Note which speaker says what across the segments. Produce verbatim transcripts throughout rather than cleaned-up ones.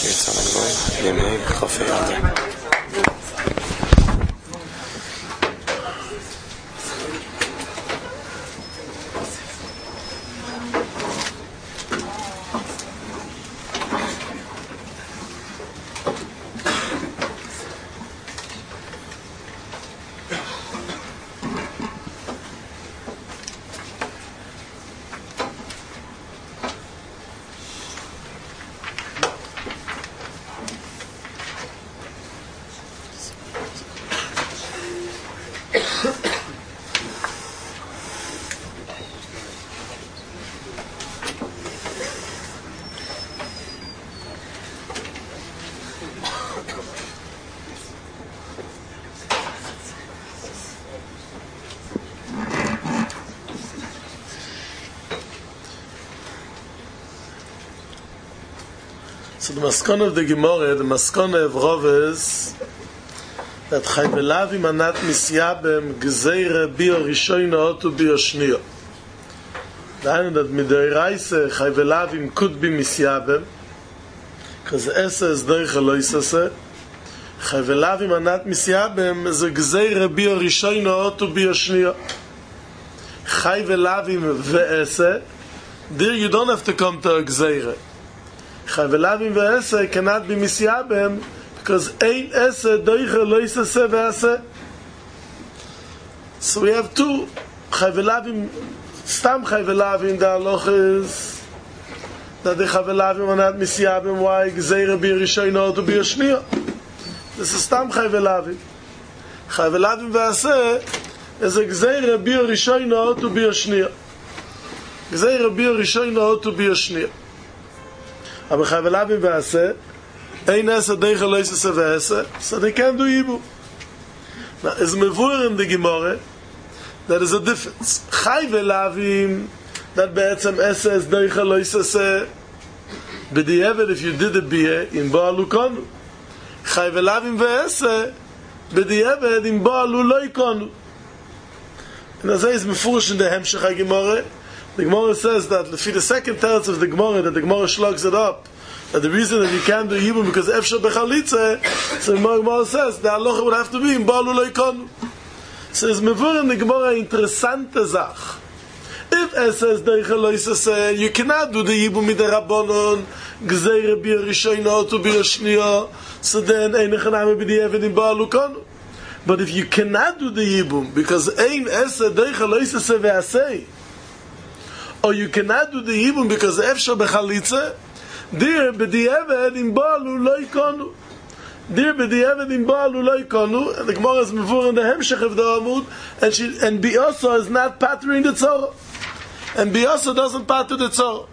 Speaker 1: Jetzt haben wir einen Nehmen, Kaffee an.
Speaker 2: So the maskana of the Gemara, the maskana of Rav is that Chayvelav imanat misyabem gzeire bio rishoyna otu bio shniya. That that midiraise Chayvelav could be misyabem because esa is doicha lo isase. Chayvelav imanat misyabem is a gzeire bio rishoyna otu bio shniya. Chayvelav ve'ese, there you don't have to come to a gzeire. Chayvelavim ve'ese cannot be misyabem because ein ese doiche lo yisase ve'ese. So we have two Chayvelavim, stam Chayvelavim, the halacha is that the Chayvelavim are not misyabem. Why? Gzeire bi rishoyna to bi shniya. This is stam Chayvelavim. Chayvelavim ve'ese is a gzeire bi rishoyna to bi shniya. Gzeire bi rishoyna to bi shniya. Aber Chayvelavim ve'aseh, ein esa deicha lo yisase ve'aseh, so they can't do Yibum. Now, it's mevur in the Gemara, there is a difference. Chayvelavim, that be'etzem esa is deicha lo yisase, b'di'evet, if you did a biyeh, in ba'alu konu. Chayvelavim ve'aseh, b'di'evet, in ba'alu lo yikonu. And as is mefurish in the Hemshech HaGemara, the Gemara says that for the second teretz of the Gemara, that the Gemara slugs it up, that the reason that you can't do Yibum because Efshar Bechalitze, so the Gemara says the halacha would have to be in Ba'alu Lo Yikonu. So it's mevur in the Gemara interessante Zach. If it says Deicha Lo Yisase, you cannot do the Yibum mit der Rabbanon, Gzeire bi Rishoyna to bi Shniya, so then ein nechaname b'di'evet in Ba'alu Konu. But if you cannot do the Yibum because ein esa Deicha Lo Yisase ve'asei, or you cannot do the Yibum because Efshar Bechalitze, dir b'di'evet in Ba'alu Lo Yikonu. Dir b'di'evet in Ba'alu Lo Yikonu, and the Gemara is mevur in the Hemshech of the Amud, and she, and Biyasa is not pattering the Tzorah. And Biyasa doesn't patter the Tzorah.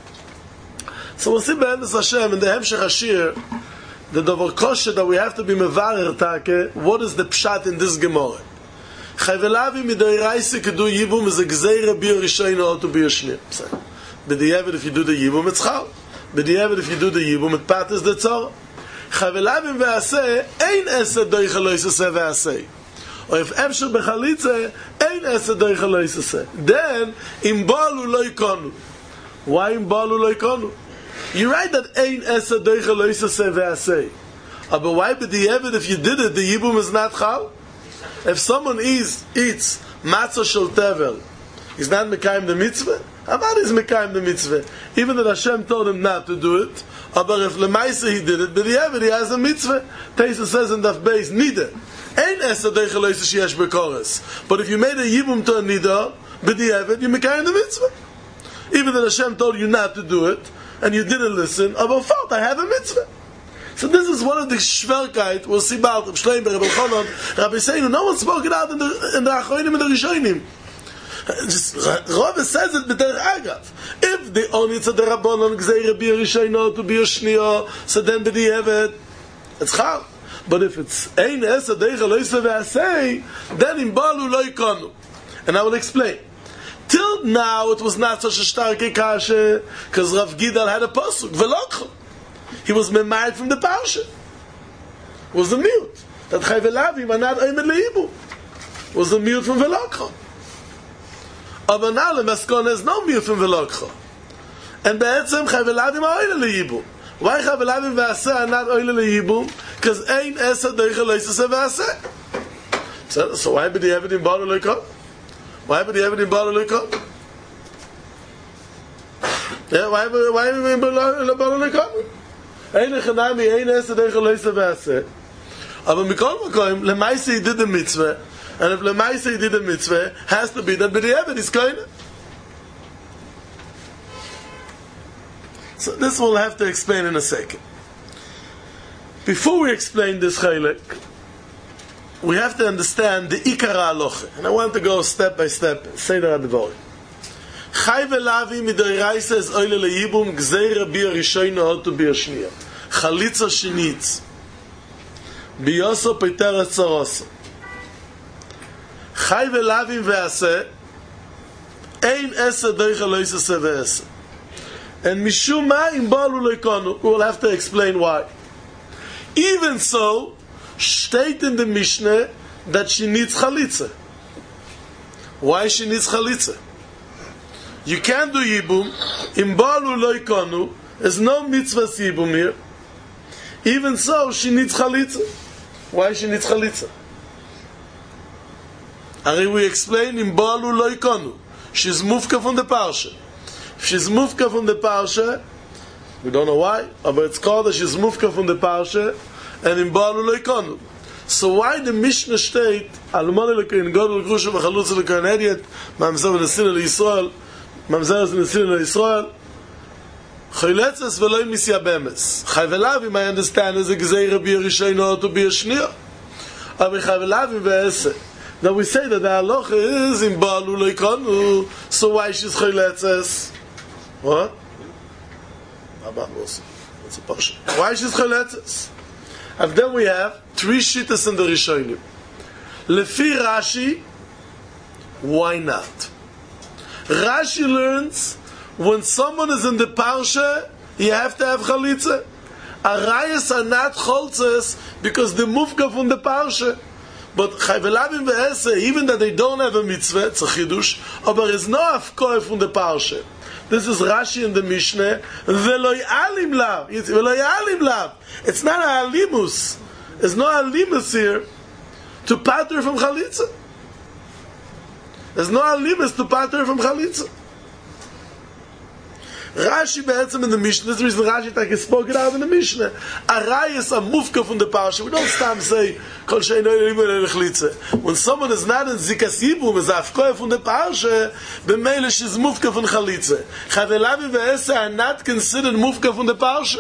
Speaker 2: So we'll see Be'emes Hashem in the Hemshech Hashir, the Dover Kosher that we have to be mevarer take, what is the pshat in this Gemara? Chayvelavim midoiraisa could do Yibum is a gzeire bi rishoyna to bi shniya. B'di'evet if you do the Yibum it's chal. B'di'evet if you do the Yibum it patters the tzorah. Chayvelavim ve'aseh ein esa doicha lo yisase ve'aseh. Or if Efshar Bechalitze ein esa doicha lo yisase. Then im ba'alu lo yikonu. Why im ba'alu lo yikonu? You write that ein esa doicha lo yisase ve'aseh. But why b'di'evet if you did it the Yibum is not chal? If someone eats, eats matzah shel tevel, he's not mekayim the mitzvah? About is mekayim the mitzvah. Even that Hashem told him not to do it, but if lemaisa he did it, but the he has a mitzvah. Teisa says in Daf Beis, nida. Ein esa deicha lo yisase sheyesh b'koros. But if you made a yibum to a nida, b'di'evet, you mekayim the mitzvah. Even that Hashem told you not to do it, and you didn't listen, but fault, I have a mitzvah. So this is one of the shverkeit. We'll see about Reb Shlomo, Reb Elchanan, Rabbi Seinu. No one spoke it out in the in the Achronim and the Rishonim. Just Rav says it b'derech agav. If the only tzad Rabbanon gzeire bi rishoyna to bi shniya, so then b'di'evet it's chal. But if it's ein esa deicha lo yisase ve'asei, then in ba'alu lo yikonu. And I will explain. Till now it was not such a starke kashe because Rav Gidal had a pasuk v'lokcha. He was memarred from the parsha. Was the mute that Chayvelavim are not oimed le'ibu. Was the mute from Velokcha. Aber now the maskon has no mute from Velokcha. And be'etzem Chayvelavim are oimed le'ibu. Why Chavelavim Ve'aseh are not oile leyibum? Because ein esa deicha loisase ve'aseh. So, so why would he have it in Baal Leikon? Why would he have it in Baal Leikon? Yeah, why would why would he in Baal Leikon? Ein echanami, ein esa deicha loisase ve'aseh. Aber mikol makoim, lemaise he did the mitzvah, and if lemaise he did the mitzvah, has to be that b'di'evet is koine. So this we'll have to explain in a second. Before we explain this chaylik, we have to understand the ikar halacha, and I want to go step by step. Seder advarim. Chai velavi midiraisa is oile leyibum gzeira bi rishoyna otu bi shniya. Chalitza shinitz. Biyoso peter etzaroso. Chai velavim ve'aseh ein esa deicha loisase ve'aseh. And mishum ma im balu leikonu. We will have to explain why. Even so, state in the Mishnah that she needs chalitza. Why she needs chalitza? You can't do yibum. Im balu leikonu. There's no mitzvah yibum here. Even so, she needs chalitza. Why she needs chalitza? And we explain im balu leikonu. She's mufka from the parsha. If she's mufka from the parsha, we don't know why, but it's called that she's mufka from the parsha, and in Baal Leikonu. So why the Mishnah state, Almane lekein Gadol Grusha v'chalutza lekein Hediet, Mamzer v'nesin l'Yisrael, Mamzer v'nesin l'Yisrael, Chayletzes v'loi misya bemes. Chayvelavim, I understand, is a gzeira bi Rishayna to bi Shniya. Aber Chayvelavim ve'ese. Now we say that the halacha is in Baal Leikonu, so why she's Chayletzes? What? What's a pasha? Why she's chaletzes? And then we have three shittas in the Rishonim. Lefi Rashi, why not? Rashi learns when someone is in the parsha, you have to have chalitza. Arayas are not cholzes because they mufka from the parsha. But Chayvelavim ve'eseh, even that they don't have a mitzvah, it's a chidush, but there is no afkoy from the parsha. This is Rashi in the Mishnah. Ve'lo ya'alim lav. Ve'lo ya'alim lav. It's not a alimus. There's no alimus here to pater from chalitza. There's no alimus to pater from chalitza. Rashi be'etzem in the Mishnah. This is the reason Rashi tak is spoken out in the Mishnah. Arayas a mufka from the parsha. We don't stop say kol she'eino yibum elechalitza. When someone is not in zikas yibum, is afkoy from the parsha, b'meile she's mufka from chalitza. Chavelavim ve'eseh are not considered mufka from the parsha.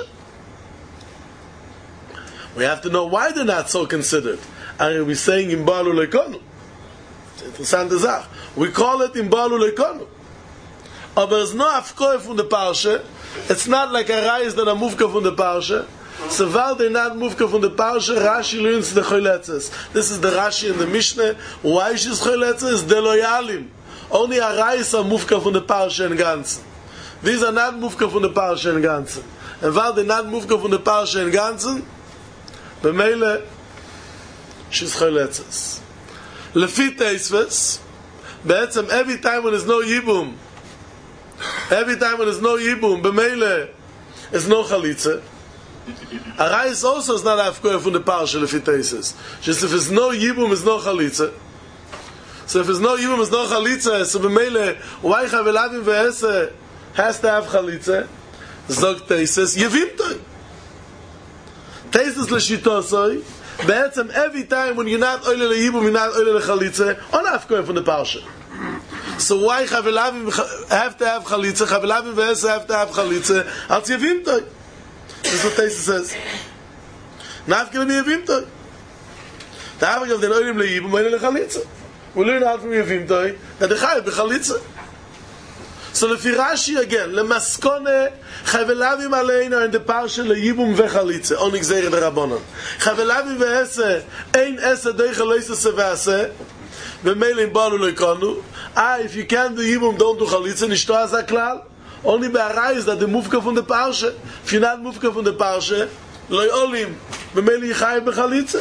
Speaker 2: We have to know why they're not so considered. Are we saying in Baal Leikonu? Interessante Sache. We call it in Baal Leikonu. But there's no afkoy from the parsha. It's not like a rayas that are mufka from the parsha. So while they're not mufka from the parsha, Rashi learns the choletzes. This is the Rashi in the Mishnah. Why she's choletzes? De loyalim. Only a rayas are mufka from the parsha and ganzen. These are not mufka from the parsha and ganzen. And while they're not mufka from the parsha and ganzen, b'meile she's choletzes. Lefi teisves, be'etzem every time when there's no yibum, every time when there's no yibum, b'meile is no chalitza. Arayis also is not afkoy from the parsha lefi teisves. Just if there's no yibum, is no chalitza. So if there's no yibum, is no chalitza. So b'meile why Chavelavim ve'eseh has to have chalitza? Zog teisves yevimtoi. Teisves l'shitosoi. Be'etzem every time when you're not oile leyibum, you're not oile lechalitza, on afkoy from the parsha. So why Chavelavim have to have chalitza? Chavelavim ve'eseh have to have chalitza. Al yevimtoi. This is what Teisves says. Nafkele mi yevimtoi. The having of the oilim leyibum, oile lechalitza. We learn out from yevimtoi that the chayav b'chalitza. So lefi Rashi again, lemaskone Chavelavim alein are in the parsha leyibum vechalitza. Only gzeira derabanan. Chavelavim ve'eseh ein eseh deicha loisase ve'aseh. B'meile in Baal Leikonu. Ah, if you can't do yibum, don't do chalitza. Nishto hasa klal. Only be'arayis that the mufka from the parsha. If you're not mufka from the parsha, loy olim. B'meile yichayev b'chalitza.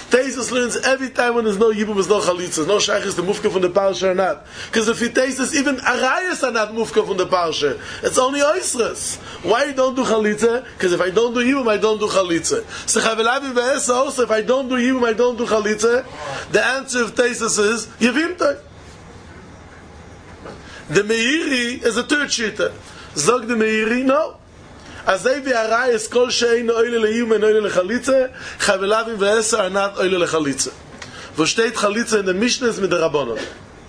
Speaker 2: Taisus learns every time when there's no Yibum, there's no Chalitza, no Shaykh is the Mufka from the Parsha or not. Because if you Taisus, even Arayas are not Mufka from the Parsha. It's only Oisres. Why you don't do Chalitza? Because if I don't do Yibum, I don't do Chalitza. So Chavelavim Ve'esa also, if I don't do Yibum, I don't do Chalitza. The answer of Taisus is Yevimtoi. The Meiri is a third shita. Zog the Meiri, no. Azay v'arayis kol she'ein oile le'yum and oile le'chalitza, chavelavim v'esa are not oile le'chalitza. Wo steht chalitza in the Mishnah is mit der Rabbanon.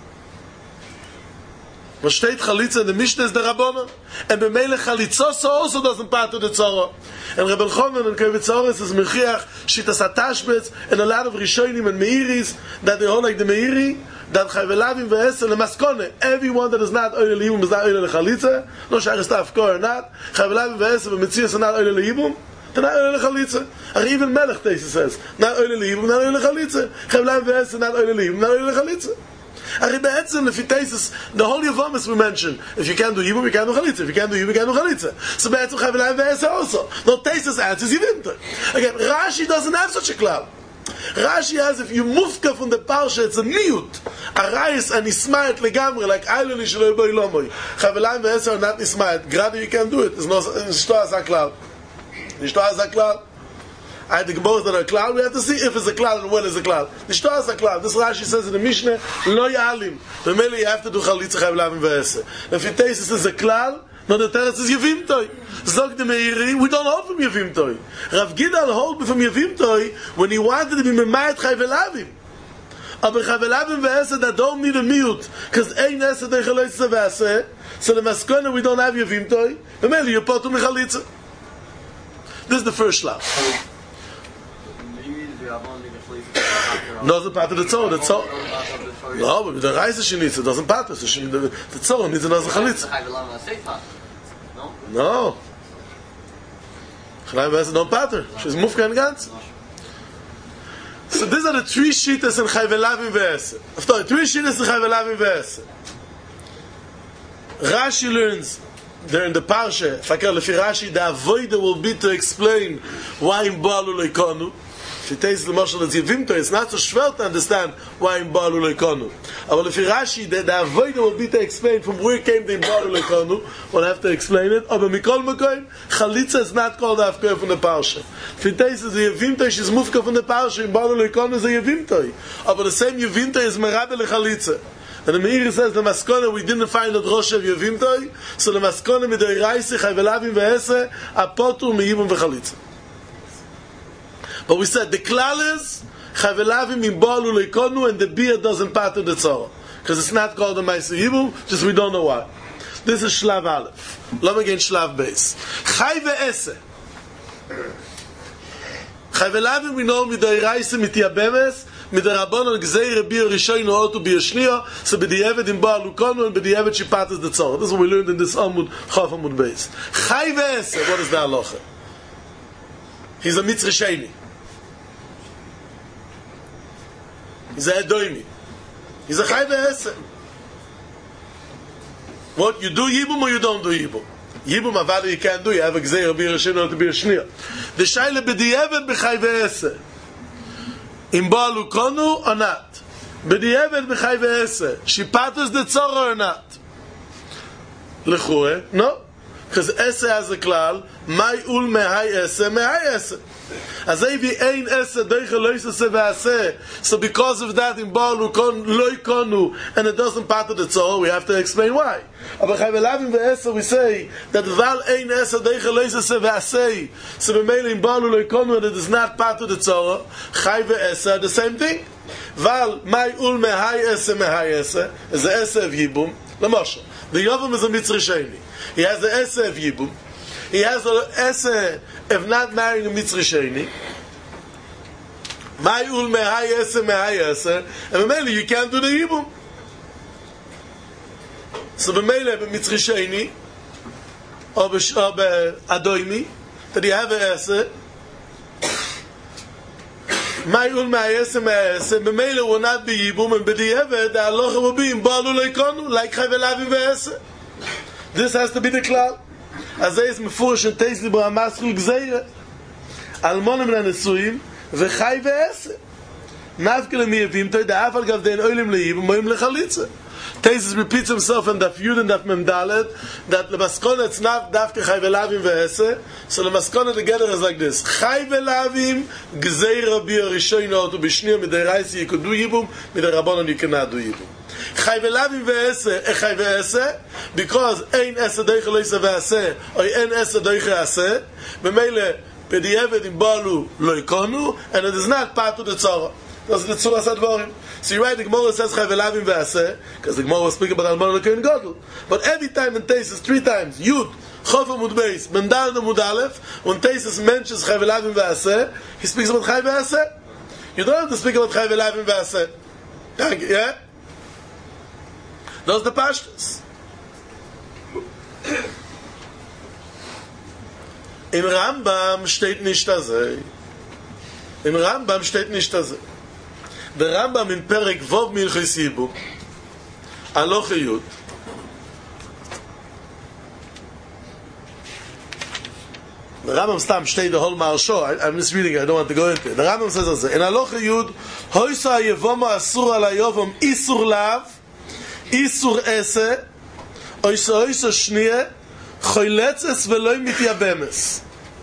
Speaker 2: Wo steht chalitza in the Mishnah is der Rabbanon. And b'meile chalitzoso also doesn't part of the Tzorah. And Rebbe Elchanan and Kevin Tzoros is mechiach shitas atashbetz and a lot of Rishonim and Meiris that they hold like the Meiri, that Chavelavim ve'esa lemaskone, everyone that is not oile le'yibum is not oile le'chalitza, no shayach staff ko or not, Chavelavim ve'esa v'metzias are not oile le'yibum, they're not oile le'chalitza. And even Melech Teisa says, not oile le'yibum, not oile le'chalitza. Chavelavim ve'esa not oile le'yibum, not oile le'chalitza. And Be'etzim, if it tastes, the whole Yavamis we mentioned, if you can't do Yibum, you can't do Chalitza. If you can't do Yibum, you can't do Chalitza. So Be'etzim Chavelavim ve'esa also. No Taisa's answer is Yivimta. Again, Rashi doesn't have such a cloud. Rashi has, if you mufka from the parsha, it's a mute. Arayis and Ismaet legamri, like Ailoni shelo boi lomoy. Chavelayim ve'eser are not Ismaet. Gradu you can do it. It's not Nishto as a cloud. Nishto as a cloud. I think both that are cloud. We have to see if it's a cloud and when it's a cloud. Nishto as a cloud. This Rashi says in the Mishnah, Lo ya'alim. The mele you have to do Chalitza Chavelayim ve'eser. If it tastes as a cloud, no, the Teretz is Yevimtoi. Zog the Meiri, we don't hold from Yevimtoi. Rav Gidal hold from Yevimtoi when he wanted to be Memayat Chavelavim. Aber Chavelavim ve'esed that don't need a mute, because ein esed eichaloitza ve'aseh, so the Maskona we don't have Yevimtoi, and maybe you put to Mechalitza. This is the first shlav. No, the part of the Tzorah, the Tzorah. No, but the Reise she needs it, doesn't part. The Tzorah needs another Chalitza. No. Chalayim ve'esed don't pater. She's mufka and gans. So these are the three shittas in Chavelavim ve'esed. After three shittas in Chavelavim ve'esed. Rashi learns there in the parsha, Fakir lefi Rashi, the avoida will be to explain why in Baalu leikonu. If it takes the Moshe that's Yevimto, it's not so schwer to understand why in Baalu leikonu. But if Rashi, the, the avoida will be to explain from where came the Baalu leikonu, we'll have to explain it. But Mikol Mekoim, Chalitza is not called Afkoy from the parsha. If it takes the Yevimto, she's Mufka from the parsha, in Baalu leikonu is a Yevimto. But the same Yevimto is Merabe leChalitza. And the Meiri says the Maskona we didn't find the Rosh of Yevimtoi, so the Maskona midei Raisi Chavelavim ve'eseh apotu miyibum v'chalitza. But we said the klal is Chavelavim in Baalu leikonu, and the beer doesn't part of the Tzorah because it's not called the Ma'aseh Yibum, just we don't know why. This is Shlav Aleph. Let me get Shlav Beis. Chai ve'eseh. Chavelavim we know midei Raisi mityabemes. Mit der Rabbanon gzeire bir rishoyno otu bir shniya, so b'di'evet in Baalu leikonu and b'di'evet shipatas the Tzorah. This is what we learned in this Amud Chaf Amud Beis. Chai ve'eseh. What is the halacha? He's a Mitzri Sheni. He's a Edoimi. He's a Chai ve'eseh. What, you do Yibum or you don't do Yibum? Yibum avada you can't do. You have a gzeire bir rishoyno otu bir shniya. The shaila b'di'evet b'chai ve'eseh. In Baalu leikonu or not? B'di'evet b'chai ve'eseh. Shipatas the Tzorah or not? L'chure, no. Because Eseh has a klal, Mai ul mehai Eseh, mehai Eseh. As if he ain't Eseh, doiche loisese ve'aseh. So because of that in Baalu leikonu, and it doesn't part of the Tzorah, we have to explain why. But Chavelavim ve'eseh, we say that Val ain't Eseh, doiche loisese ve'aseh. So the male in Baalu leikonu, and it is not part of the Tzorah, Chai ve'eseh, the same thing. Val Mai ul mehai Eseh, mehai Eseh, is the Eseh of Yibum. L'moshel, the Yovam is a Mitzri Sheni. He has the Eseh of Yibum. He has the Eseh of not marrying a Mitzri Sheni. Mai ul mehai Eseh, mehai Eseh. And b'meili, you can't do the Yibum. So b'meili, b'Mitzri Sheni, or b'Adoimi, that you have a Eseh. Mai ul mehai Eseh, mehai Eseh. B'meili will not be Yibum, and b'di'evet, the halacha will be in Baalu leikonu, like Chavelavim ve'eseh. This has to be the klal. As is mefurish in Teis Libra Maskul Gzeire Almonim LaNesuim V'chai ve'eseh. nafkele mi yevim toy da afal gav den oilim leib moim lechalitze. Taisus repeats himself in Daf Yud and Daf Mem Dalet that the maskona it's not dafke chai velavim ve'ese. So the maskona together is like this: chai velavim gzei Rabbi Rishono to b'shniya midiraisi yikudu yibum midirabonon you cannot do yibum. Chai velavim ve'ese e chai ve'ese because ein ese doiche loise ve'ese or ein ese doiche ase b'meile b'di'evet im balu lo yikonu and it is not part of the tzara. That's the tzura sadvarim. So you write the Gemara says chai velavim ve'aseh because the Gemara was speaking about Alman Lekein Gadol. But every time in Teisus, three times, Yud, Chof Amud Beis, Mendal Amud Aleph, when Teisus mentions chai velavim ve'aseh, he speaks about chai ve'aseh. You don't have to speak about chai velavim ve'aseh. Yeah? Those are the pashtas. Im Rambam steht nicht das. Im Rambam steht nicht das. Der Rambam in Perek Vov Milchos Yibum Aloche Yud the Rambam stam steht the whole Maharsha. I'm just reading it, I don't want to go into it. The Rambam says also in Aloche Yud Hoysa Yevoma Asur Ala Yovom Isur Lav Isur Ese Hoysa Hoysa Shniye Choyletzes Veloi Mityabemes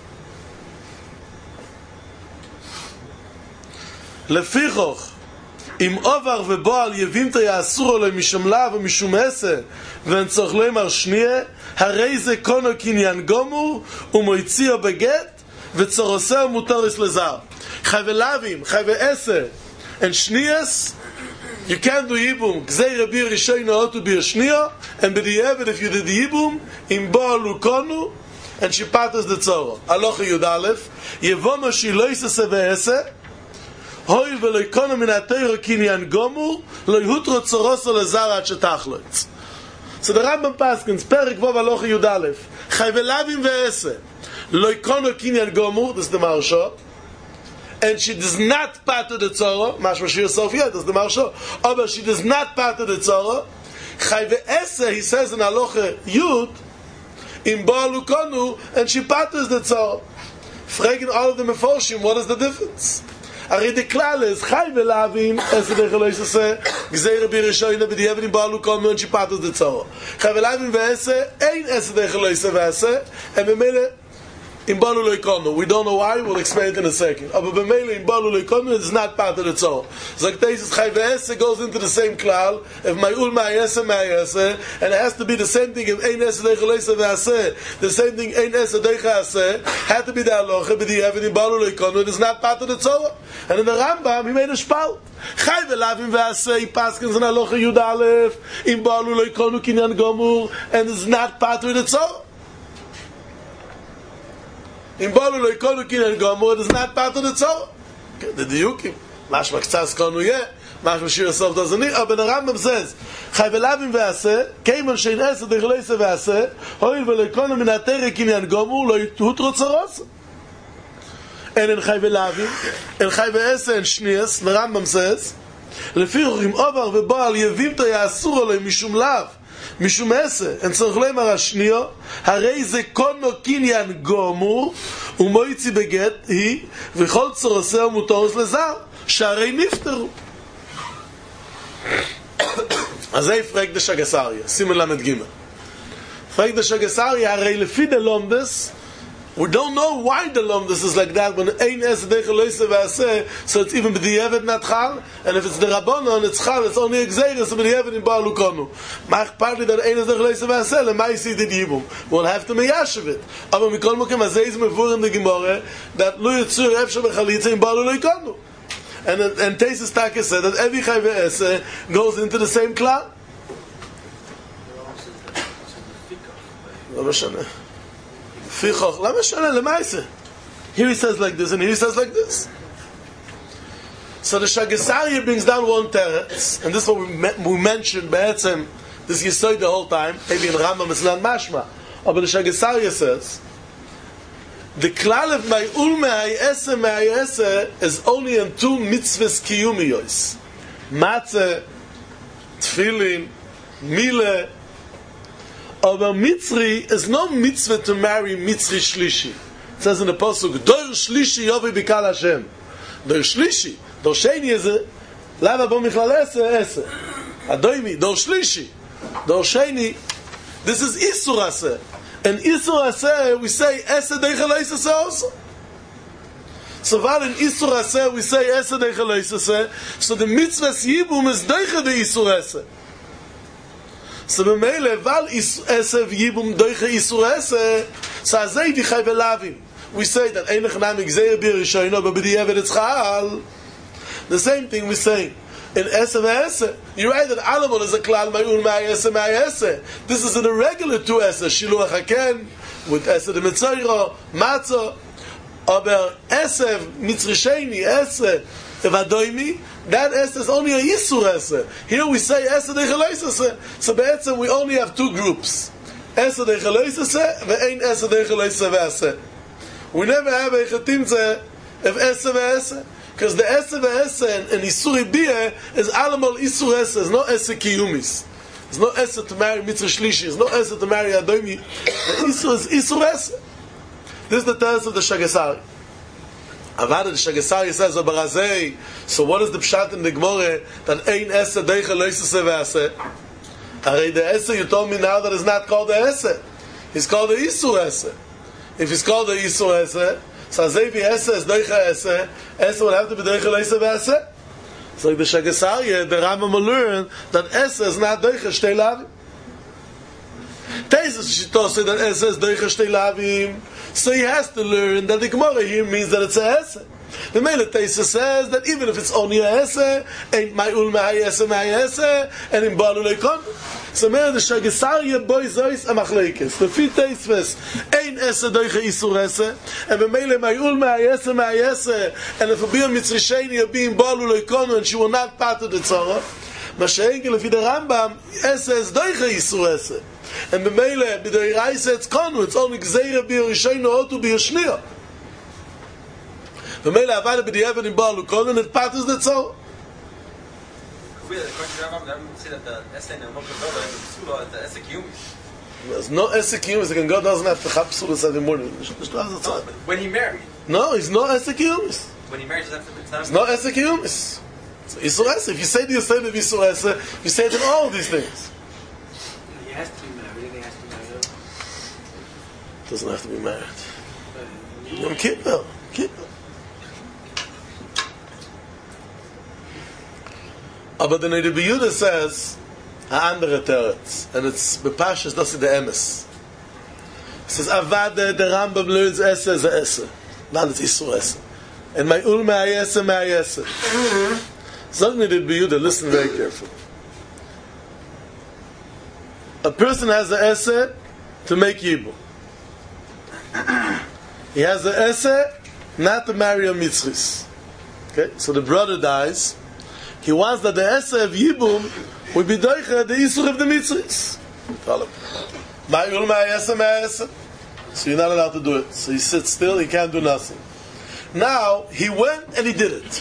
Speaker 2: Lefichoch אם עובר ובועל יבימתו יאסורו לו משום לאו ומשום עשה ואין צורך לו אמר שנייה הרי זה קונו קניין גומור ומויציאו בגט וצורוסהו מוטוריס לזר חי ולאווים, חי ועשה and שנייס you can't do yibum gzei Rabbi Rishono otu bir shniya and b'di'evet if you did the yibum im bo'alu konu and she patters the tzoro aloche Yud Aleph yevoma shiloisese ve'ese hoy velo ikono min atayro kinyan gomur lo yutro tzoroso lezar ad shetachloitz. So the Rambam Paskins Perek Vov Aloche Yud Aleph chai velavim ve'ese lo ikono kinyan gomur, this is the Maharsha, and she does not pater the tzoro mashma she herself yet, this is the Maharsha, but she does not pater the tzoro chai ve'ese, he says in Aloche Yud im bo'alu konu and she paters the tzoro. Fragen all of the Meforshim, what is the difference? Ari the klal is chai velavim es de geloise se gzei Rabbi Rishono b'di'evet im bo'alu konu and she paters the tzoro. Chai velavim ve'ese ein es de geloise ve'ese and b'meile im bo'alu lo yikonu. We don't know why, we'll explain it in a second. But b'meile im bo'alu lo yikonu it is not part of the tzoro. So like this chai ve'ese goes into the same klal if ma'ul ma'yese ma'yese and it has to be the same thing if ein es de geloise ve'ese the same thing ein es de geloise had to be the aloche b'di'evet im bo'alu lo yikonu it is not part of the tzoro. And in the Rambam, he made a shpal. Chai velavim ve'aseh, paskins in Aloche Yud Aleph, im bo'alu lo yikonu kinyan gomur, and it's not part of the tzoro. Im bo'alu lo yikonu kinyan gomur, it is not part of the tzoro. The diyukim, mashma k'tzas konu yeh, mashma shir yourself doesn't need, but the Rambam says, Chai velavim ve'aseh, keimon shein esed dechleise ve'aseh, hoil velo yikonu min atere kinyan gomur, lo yutro tzoros. And in chai velavim, in chai ve'ese and shnias, the Rambam says, Lefichuch im ovar ve'ba'al yevimto ya'asuro lo mishum lav, mishum ese, and tzorch lo imar ha'shnio, harei ze kono kinyan gomur, umoitzi beget hi, v'chol tzoroseo mutoros lezar, שהרי נפטרו. אז זה יפרק דה שגסריה, סימן למד גימל. יפרק דה שגסריה, הרי לפי דה לומדס, we don't know why the lomdus is like that when ein es de geloise ve'aseh, so it's even b'di'evet not chal, and if it's the rabbanon it's chal, it's only exeris, so b'di'evet in bo'alu konu. Mach partly that ein es de geloise ve'aseh, lemaisi did yibum. We'll have to meyashiv it. Aber mikol mokem azeh is mevur in the Gemara that lo yitzur efshe b'chalitza in bo'alu lo yikonu. And and Teisus Taka said that every chai ve'aseh goes into the same klal. Lo meshana. Fichoch, la meshana lemaise. Here he says like this, and here he says like this. So the Shagasari brings down one teretz, and this is what we, me- we mentioned, be'etzem, this Yesod the whole time, maybe in Rambam it's not mashma, but the Shagasari says, the klal of ma'ul me'ayese me'ayese is only in two mitzvahs kiyumiyos. Matzeh, tefillin, mile. Aber Mitzri is no mitzvah to marry Mitzri Shlishi. It says in the Pasuk, Dor Shlishi Yovi Bikal Hashem. Dor Shlishi, Dor Sheni is a Lava Bo Michlal Ese Ese. Adoimi, Dor Shlishi. Dor Sheni, this is Isur Ase. And Isur Ase, we say Ese Deichel Ese also. So while in Isur Ase, we say Ese Deichel Ese, so the mitzvahs Yibum is Deichel de Isur Ase. So b'meile, while Ese Yibum Deichel Isur Ese, so Azei di Chai Velavim. We say that Ein Lechanam Gzeir Bir Rishono, but B'di'evet it's Chal. The same thing we say in Ese Ve'ese. You're right that Alamon is a Klal Ma'un Ma'ese Ma'ese. This is an irregular two Ese. Shiluach HaKen, with Ese de Mitzayro, Matzah, aber Ese Mitzrisheni, Ese Evadoimi, that Ese is only a Yisur Ese. Here we say Ese Deichel Ese. So be'etzem we only have two groups. Ese Deichel Ese ve'ein Ese Deichel Ese ve'ese. We never have a Chatimze of Ese ve'ese. Because the Ese ve'ese and Isuri Biyeh is Alamol Isur Ese. It's not Ese Kiyumis. It's not Ese to marry Mitzvah Shlishi. It's not Ese to marry Adoimi. The Isur is Isur Ese. This is the test of the Shagasari. Avada, the Shagasari says, Barazei. So what is the Pshat in the Gemara that Ein Ese Deichel Ese ve'ese? Arei the Ese, you told me now that it's not called the Ese. He's called the Isur Ese. If it's called the Isur Ese, so Azevi Ese is Deichel Ese, Ese would have to be Deichel Ese ve'ese. So like the Shagasari, the Rambam will learn that Ese is not Deichel Shtei Lavim. Teisus Shito say that Ese is Deichel Shtei Lavim. So he has to learn that the Gemara here means that it's a Ese. The Mele Teisus says that even if it's only a Ese, ain't Ma'ul Ma'ai Ese Ma'ai Ese, and in Balu Leikon. So Mele the Shagasari boy Zois Amachleikes. The Fit Teisves ain't Ese Deichel Isur Ese, and the Mele Ma'ul Ma'ai Ese Ma'ai Ese, and if a Biyam Mitzrisheni will be in Balu Leikon, and she will not part of the Tzorah. Mashenkel, if the Rambam, Ese is Deichel Isur Ese. And b'meile, b'dei Reise it's konu, it's only Gzeira bir Rishono otu bir Shniya. B'meile, avada b'dei Even in Baal Ukon, and it patters the tzor.
Speaker 3: According to Rambam, the Rambam say that the Ese in Mokher Dover and the Psula is the Ese Kiyumis.
Speaker 2: There's no Ese Kiyumis, and God doesn't have to have Psulas every morning.
Speaker 3: When he married.
Speaker 2: No, he's no Ese Kiyumis.
Speaker 3: When he married, he's not
Speaker 2: It's no Ese Kiyumis. It's Isur Ese. If you say the Yisrael of Isur Ese, you say it in all these things.
Speaker 4: He has to be married, he has to be married.
Speaker 2: Doesn't have to be married. Yom Kippur. Kippur. Aber the Rebbe Yehuda says a andere teretz, and it's bepashas dosi the emes. It says avada the Rambam learns Ese as a Ese, not as Isur Ese, and my ul mei Ese mei Ese. Zog me the Rebbe Yehuda, listen very carefully. A person has an Ese to make Yibum. He has an Ese not to marry a Mitzris. Okay, so the brother dies. He wants that the Ese of Yibum would be Deichel the Isur of the Mitzris. Follow. Ma'ul ma'ai Ese ma'ai Ese. So you're not allowed to do it. So he sits still, he can't do nothing. Now, he went and he did it.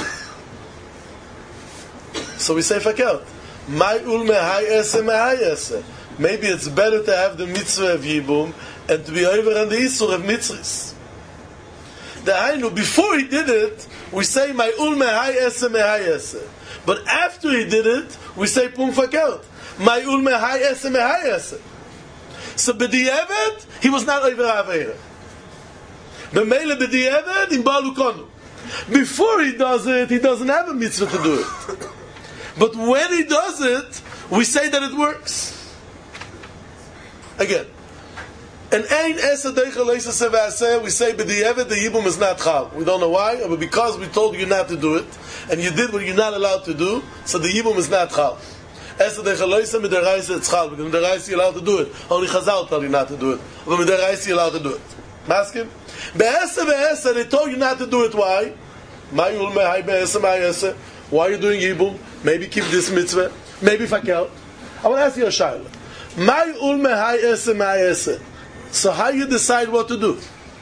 Speaker 2: So we say Fakel. Ma'ul ma'ai Ese ma'ai Ese. Maybe it's better to have the mitzvah of Yibum and to be over on the Isur of Mitzris. The Ainu, before he did it, we say Ma'ul mehai Ese mehai Ese. But after he did it, we say Pum Fakelt. Ma'ul mehai Ese mehai Ese. So b'di'evet, he was not over Aveira. B'meile b'di'evet, in Baal Ukonu. Before he does it, he doesn't have a mitzvah to do it. But when he does it, we say that it works. Again, and Ein Ese Deichel Ese ve'ese, we say b'di'evet the Yibum is not chal. We don't know why, but because we told you not to do it, and you did what you're not allowed to do, so the Yibum is not chal. Ese Deichel Ese mid'eraisa it's chal, because mid'eraisa you're allowed to do it. Only Chazal told you not to do it, but mid'eraisa you're allowed to do it. Maskim? Be'ese ve'ese, they told you not to do it. Why? Ma'ul mehai be'ese ma'ai Ese. Why are you doing Yibum? Maybe keep this mitzvah. Maybe Fakel. I want to ask you a shayla. Ma'ul mehai Ese ma'ai Ese. So how you decide what to do?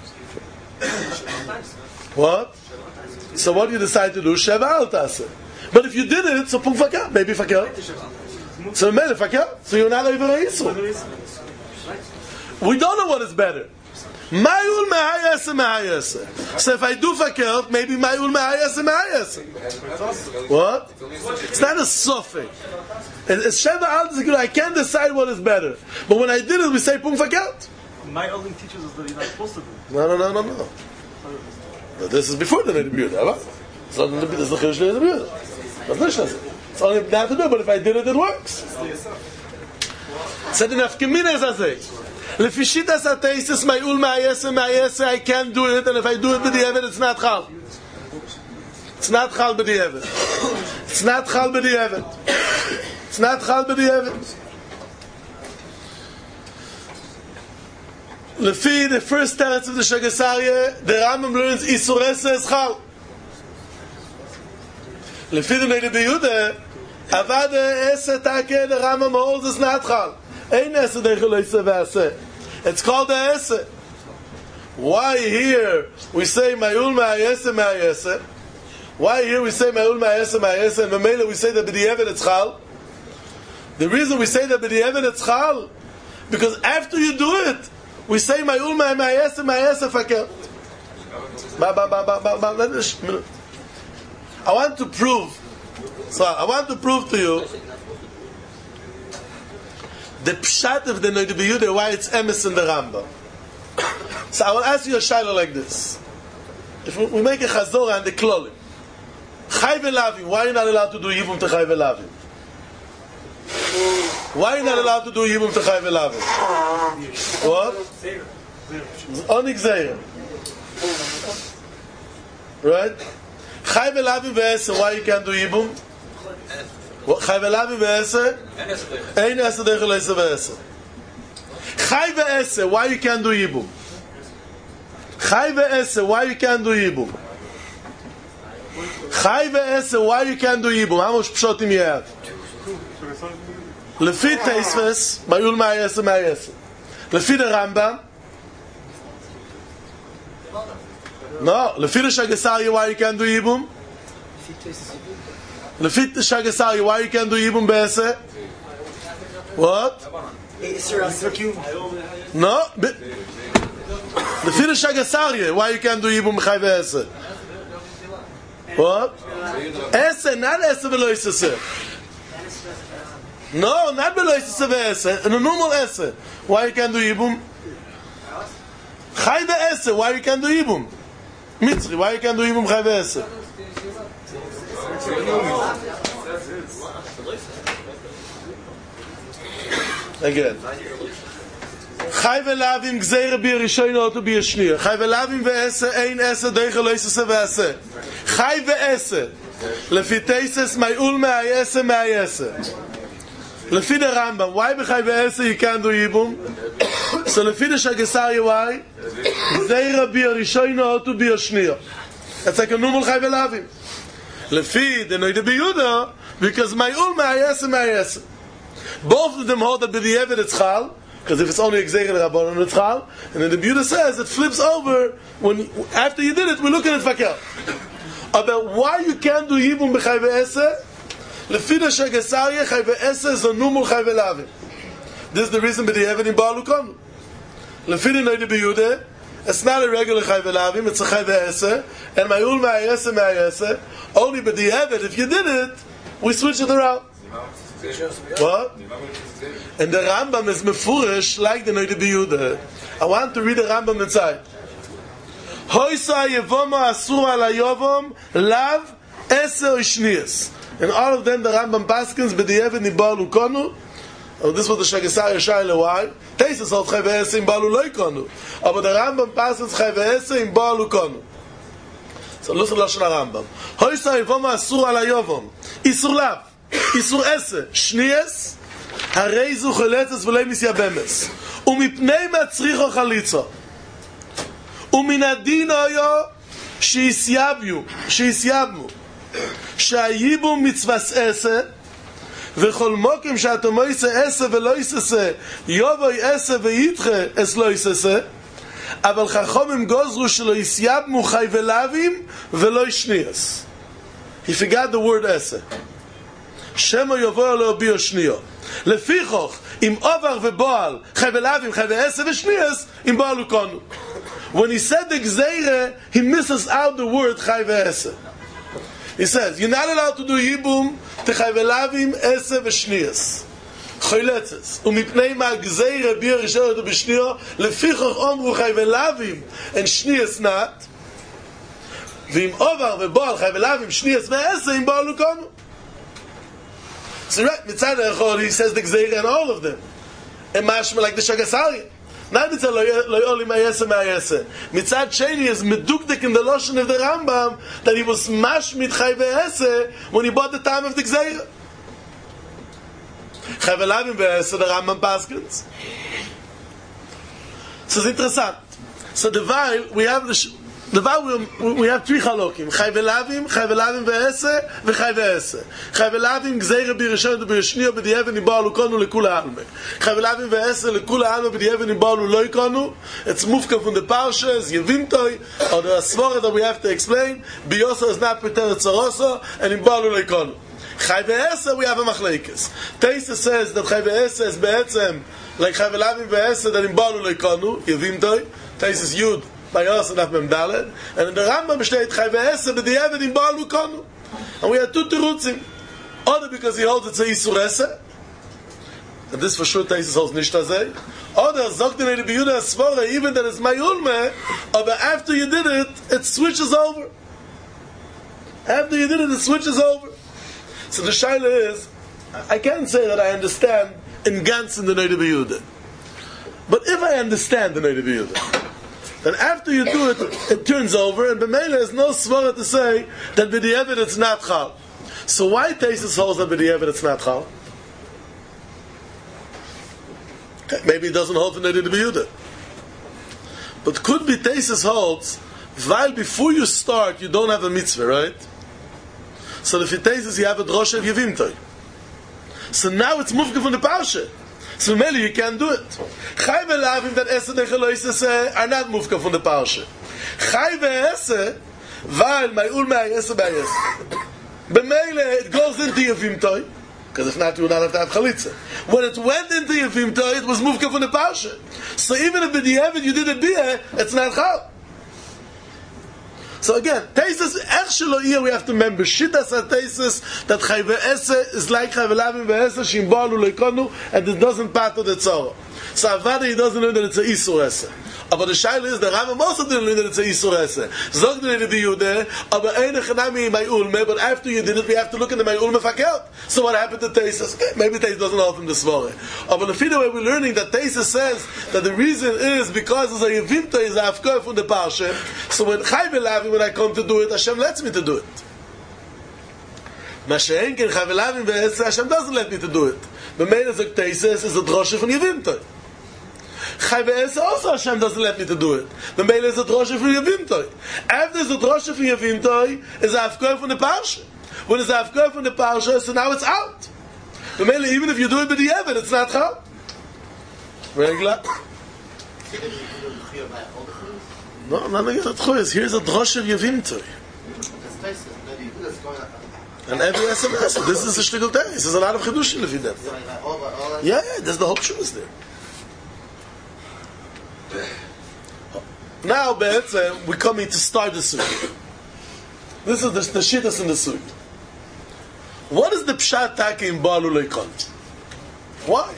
Speaker 2: What? So what do you decide to do? Sheva al taseh. But if you did it, so pum fakah, maybe fakah. So maybe fakah. So you're not over Yisrael. We don't know what is better. Mayul mehayese mehayese. So if I do fakert, maybe mayul mehayese mehayese. What? It's not a suffix. It's sheva al tzigul. I can't decide what is better. But when I did it, we say pum fakert.
Speaker 5: My only teaches us that you're not supposed to do it.
Speaker 2: No, no, no, no, no. But this is before the Neder B'Yehuda, right? It's not the Neder B'Yehuda. It's only not to do, but if I did it, it works. Said in Afkamina is as a Lefishitas ateisis mayul ma'ayese ma'ayese. I can't do it, and if I do it b'di'evet, it's not chal. It's not chal b'di'evet. It's not chal b'di'evet. It's not chal b'di'evet. Lefi the first teretz of the Shagasarya, the Rambam learns Isur Ese is chal. Lefi the Neder B'Yehuda, Avad Ese Take, the Rambam holds is not chal. Ein Ese Deichel Ese V'Ase. It's called the Ese. Why here we say Mayul Ma'ayese Ma'ayese? Why here we say Mayul Ma'ayese Ma'ayese, and Mamela we say that B'di'evet it's chal? The reason we say that B'di'evet it's chal, because after you do it, we say Mayul Ma'ayese Ma'ayese Fakert. I want to prove, so I want to prove to you the pshat of the Neder B'Yehuda, why it's emes in the Rambam. So I will ask you a shaila like this. If we make a chazorah and the klolim, Chai Ve'Lavim, why are you not allowed to do Yibum to Chai Ve'Lavim? Why are you not allowed to do Yibum to Chai Ve'Lavim? What? Onik Zeir. Right? Chai Ve'Lavim Ve'Ese, why you can't do Yibum? Chai Ve'Lavim Ve'Ese? Ein Ese Deichel Ese Ve'Ese. Chai Ve'Ese, why you can't do Yibum? Chai Ve'Ese, why you can't do Yibum? Chai Ve'Ese, why you can't do Yibum? How much pshotim you have? Lefi Teisves, Mayul Ma'ayese Ma'ayese. Lefi the Rambam? No, Lefi the Shagasarya, why you can't do Yibum? Lefi the Shagasarya, why you can't do Yibum Be'ese? What? No, but Lefi the Shagasarya, why you can't do Yibum Chai Ve'Ese? What? Ese, not Ese V'lo Yisese. No, not V'lo Yisese Ve'Ese, in a normal Ese. Why you can't do Yibum? Chai Ve'Ese, why you can't do Yibum? Mitzri, why you can't do Yibum Chai Ve'Ese? Again. Chai Ve'Lavim Gzeira B'Yerishoyno Oto B'Yeshniya. Chai Ve'Lavim Ve'Ese Ein Ese Deichel Ese Ve'Ese. Chai Ve'Ese Lefi Teises Mayul Ma'ayese Ma'ayese. Lefi the Rambam, why B'Chai Ve'Ese you can't do Yibum? So Lefi the Shagasarya, why? Gzeira B'Yerishoyno Oto B'Yeshniya. It's like a normal Chai Ve'Lavim. Lefi the Neder B'Yehuda, because Mayul Ma'ayese Ma'ayese. Both of them hold that b'di'evet it's chal, because if it's only exeger rabbanon it's chal, and then the B'Yehuda says it flips over when after you did it we look at it fakel. About why you can't do Yibum b'Chai Ve'Ese? Lefi the Shagasarya, Chai Ve'Ese is a normal Chai Ve'Lavim. This is the reason b'di'evet in Baal Ukonu. Lefi the Neder B'Yehuda, it's not a regular Chai Ve'Lavim, it's a Chai Ve'Ese, and Mayul Ma'ayese Ma'ayese. Only b'di'evet, if you did it, we switch it around. What? And the Rambam is mefurish like the Neder B'Yehuda. I want to read the Rambam inside. Hoysa yevoma asur ala yovom lav eser ishniyas. And all of them the Rambam paskins b'di'evet in Baal Ukonu. Oh, this was the Shagasarya Shaila. Why? Teisus hold Chai Ve'Ese in Baal Lo Ukonu. But the Rambam passes Chai Ve'Ese in Baal Ukonu. So listen to the Rambam. Hoysa yevoma asur ala yovom isur lav. Isur Ese, Shniyas, Harei zu Choletzes v'lei misyabemes, umipnei matzricho chalitza, umin adin oyo she'isyabyu, she'isyabmu, she'ayibum mitzvas Ese, v'chol mokim she'atomo yise Ese v'lo yisese, yovoi Ese v'yitche es lo yisese, אבל חכמים גוזרו שלא יסייבמו חי ולאווים ולא ישניאס. He forgot the word Ese. Shema yovo lo b'yoshniyo. Lefichoch im over v'boal chai ve'lavim chai ve'ese v'shnias im Baal Ukonu. When he said the Gzeire, he misses out the word Chai ve'Eseh. He says, you're not allowed to do Yibum to Chai ve'Lavim, Eseh ve'Shniyas. Choyletzes. Umipnei ma Gzeire bir Rishon to b'Shniyo, lefichach omru Chai ve'Lavim, and Shniyas not. V'im Ovar ve'Bal Chai ve'Lavim, Shniyas ve'Eseh, im Ba'al Ukonu. So right, Mitzad Echor, he says the Gzeire and all of them. And mashma like the Shagasari. Not mitzad lo yoli ma'yese ma'yese. Mitzad Sheni is medukdik in the Loshen of the Rambam that he was mashmit Chai ve'Eseh when he bought the time of the Gzeira. Chai ve'Lavim ve'Eseh, the Rambam paskins. So it's interessant. So the while we have the the while we, we have three halokim. Chai ve'Lavim, Chai ve'Lavim ve'Eseh, ve'Chai ve'Eseh. Chai ve'Lavim Gzeira b'Rishon b'Shniya b'Di'even Ibalu Konu lekula alme. Chai ve'Lavim ve'Eseh lekula alme b'Di'even Ibalu lo Konu. It's mufka from the parsha, it's Yevimtoi, or the svara that we have to explain. Biyosa is not prepared tzorosa, and Ibalu lo Konu. Chai ve'Eseh we have a machlekes. Teisa says that Chai ve'Eseh is be'etzem like Chai ve'Lavim ve'Eseh that Ibalu lo Konu. Yevimtoi. Teisa is Yud. By us and Afmem Daled, and in the Rambam steht Chai ve'Eseh b'Di'even im Ba'al Ukonu. And we have two terutzim. Either because he holds it's a Yisur Eseh, and this for sure Taisus holds nicht azay. Oder sagt in Rabbi Yehuda Svara, even that it's Mayulme, but after you did it, it switches over. After you did it, it switches over. So the shaila is, I can't say that I understand in Gantz in the Rabbi Yehuda. But if I understand the Rabbi Yehuda, then after you do it, it turns over, and B'meila is no svara to say that b'di'evet it's not chal. So why Taisus holds that b'di'evet it's not chal? Okay, maybe he doesn't hold from the Rabbi Yehuda. But could be Taisus holds, while before you start, you don't have a mitzvah, right? So if it Taisus, you have a drosha of Yevimtoi. So now it's moved from the parsha. So maybe you can't do it. Chai ve'Lavim that Eseh decheloisese are not mufka from the parsha. Chai ve'Eseh, weil ma'ul ma'yese ba'yese. B'meile it goes into Yevimtoi, because if not you would not have to have chalitza. When it went into Yevimtoi, it was mufka from the parsha. So even if b'di'evet you did a biyah, it's not chal. So again, Taisus, ech shelo here we have to remember, Shittas HaTaisus, that Chai ve'Eseh is like Chai ve'Lavim ve'Eseh, Shim Ba'alu lo Yikonu, and it doesn't part of the Tzorah. So Avada, he doesn't know that it's a Isur Eseh. But the Shaila is, the Rambam also didn't know that it's a Isur Eseh. Zog the Rabbi Yehuda, but Eine Chanami Mayulme, but after you did it, we have to look in the Mayulme Fakelt. So what happened to Taisus? Okay, maybe Taisus doesn't hold from the Svara. But the final way we're learning that Taisus says that the reason is because it's a Yevimta, is a Afkar from the Parsha. So when Chai ve'Lavim, when I come to do it, Hashem lets me to do it. Mashenken Chai ve'Lavim ve'Eseh, Hashem doesn't let me to do it. The main is a Taisus is a drosha from Yevimta. Chai ve'Eseh also Hashem doesn't let me to do it. The main is a drosha from Yevimta. After there's a drosha from Yevimta, is a Afkar from the Parsha. When it's a Afkar from the Parsha, so now it's out. The main, even if you do it with the Yevet, it's not chal. Very glad. No, not like that. Here's a drosha of Yevimta. And every S M S, this is a shtigel day. This is a lot of chidushim if you them. Yeah, yeah, there's the whole truth there. Now, Be'etzem, we're coming to start the sugi. This is the, the shittas in the sugi. What is the pshat taki in Ba'alu lo Yikonu? Why?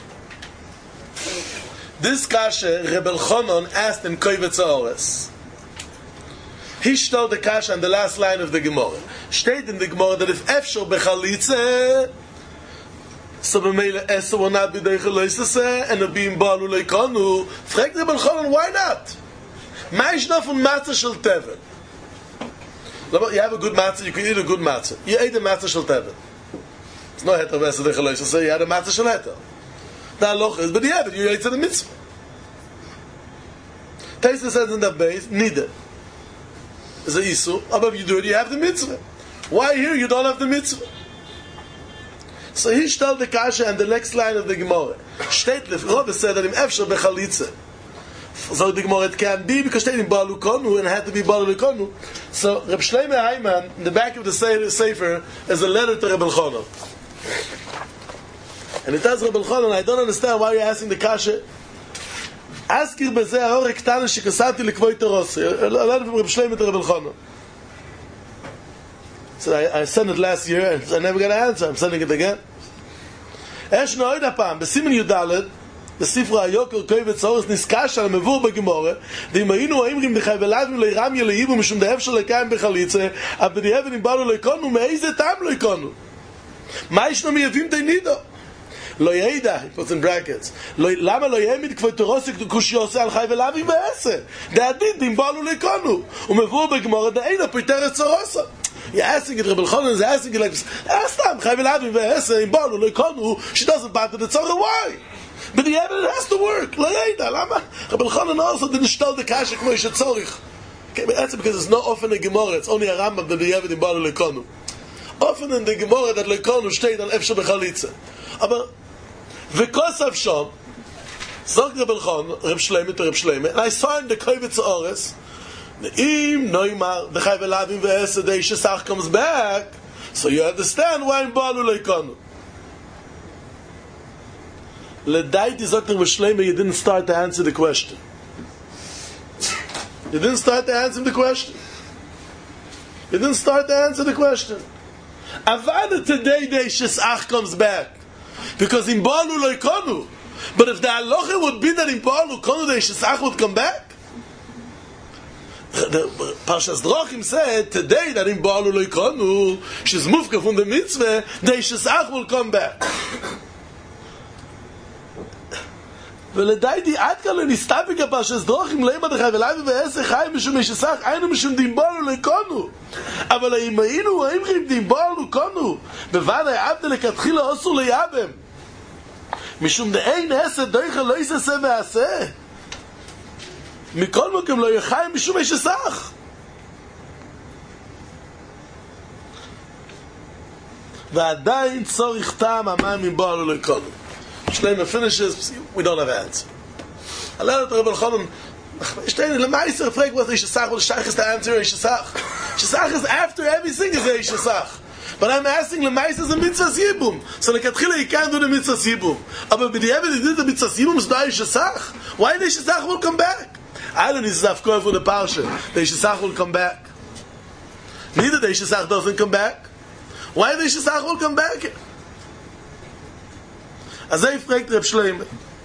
Speaker 2: This kasha, Rebel Chonon asked in Kovetz HaOres. He stole the kasha on the last line of the Gemara. Steht in the Gemara that if Efshor bechalitze, so b'meile Eseh will not be deicheloisese, and it'll be in Ba'alu lo Yikonu. Fragt Rebel Chonon, why not? Ma'is noch von matzah shel tevel. You have a good matzah, you can eat a good matzah. You ate a matzah shel tevel. It's not heter v'eseh deicheloisese, you had a matzah shel heter. The halacha is, but you have it, you ate to the mitzvah. Taisa says in the base, neither. It's a issue, but if you do it, you have the mitzvah. Why here you don't have the mitzvah? So he stellt the kasha and the next line of the Gemara. Shtetlef, Rabbi said that im efshar bechalitze. So the Gemara, it can be because steht in Ba'alu Konu and it had to be Ba'alu Konu. So Reb Shlomo Hayman, in the back of the Sefer, is a letter to Rebel Chonon. And it tells Rebel Chonon, I don't understand why you're asking the kasha. אזכיר בזה האור הקטן שכסרתי לקבוי תרוסי. לא יודע אם רב שלמה את רב אלחנן. So I, I sent it last year and I never got an answer. I'm sending it again. יש לנו עוד הפעם, בסימן י"ד, בספר היוקר כוי וצורס נזקש על המבוא בגמורה, ואם היינו האמרים דחייבלבים לירמיה לאיבו משום דאב שלו לקיים בחליצה, אבל בדיעבד אם באנו לא יקונו, מאיזה טעם לא יקונו? מה ישנו מייבים תינידו? לא ידע, he puts in brackets, למה לא יעמיד כפי תורוסק כושי עושה על חייבלבים ועשר? דעדין דים באנו לא יקונו, ומבוא בגמורה דאינו פיתר את צורוסו. You're asking it, Rebbe Elchanan is asking it like, ask them, Chayv Elavim ve'eseh, in Balu, Leikonu, she doesn't back to the Tzorah, why? But the evidence has to work, Lo Yeida, Lama? Rebbe Elchanan also didn't stell the Kasha Kmo Yishe Tzorich. Okay, but that's because it's not often a Gemara, it's only a Rambam that the evidence in Balu, Leikonu. Often in the Gemara that Leikonu steht on Efshe Bechalitze. Aber, V'kosav Shom, sagt Rebbe Elchanan, Reb Shleimah to Reb Shleimah, and I saw in the Kovetz Ores, Im Neymar the Chayv Elavim ve'eseh the Shesach comes back, so you understand why in Balu Leikonu. Ledaiti Zokter V'Shleimah, you didn't start to answer the question. You didn't start to answer the question. You didn't start to answer the question. Avada today the Shesach comes back because in Balu Leikonu. But if the halacha would be that in Balu Leikonu the Shesach would come back. The Parshas Drachim said today that in Balu Leikonu she's mufka from the mitzvah, the Shesach will come back. ולדעתי עד כאן לא נסתפק הפרשס דרכים לאמא דחי ולאבי ועשר חיים משום משסך היינו משום דימבולו לקונו אבל אם היינו האמרים דימבולו קונו בוודאי עבדה לכתחילה אסור ליאבם משום דאין עשר דויכה לא יססה ועשה מכל מקום לא יחיים משום משסך ועדיין צורך טעם המים מבולו לקונו Shleimah finishes, we don't have an answer. I let it Rebbe Elchanan, Shtein, Lemaiser, Frag was Eish Shesach, what the Shaykh is to answer Eish Shesach. Shesach is after everything is Eish Shesach. But I'm asking Lemaiser is a Mitzvah Yibum. So Lekatchila, he can't do the Mitzvah Yibum. But b'diavad he did the Mitzvah Yibum, so Eish Shesach. Why the Eish Shesach will come back? I don't need to Zafkoy for the Parsha. The Eish Shesach will come back. Neither the Eish Shesach doesn't come back. Why the Eish Shesach will come back? As I fragt Reb Shleimah.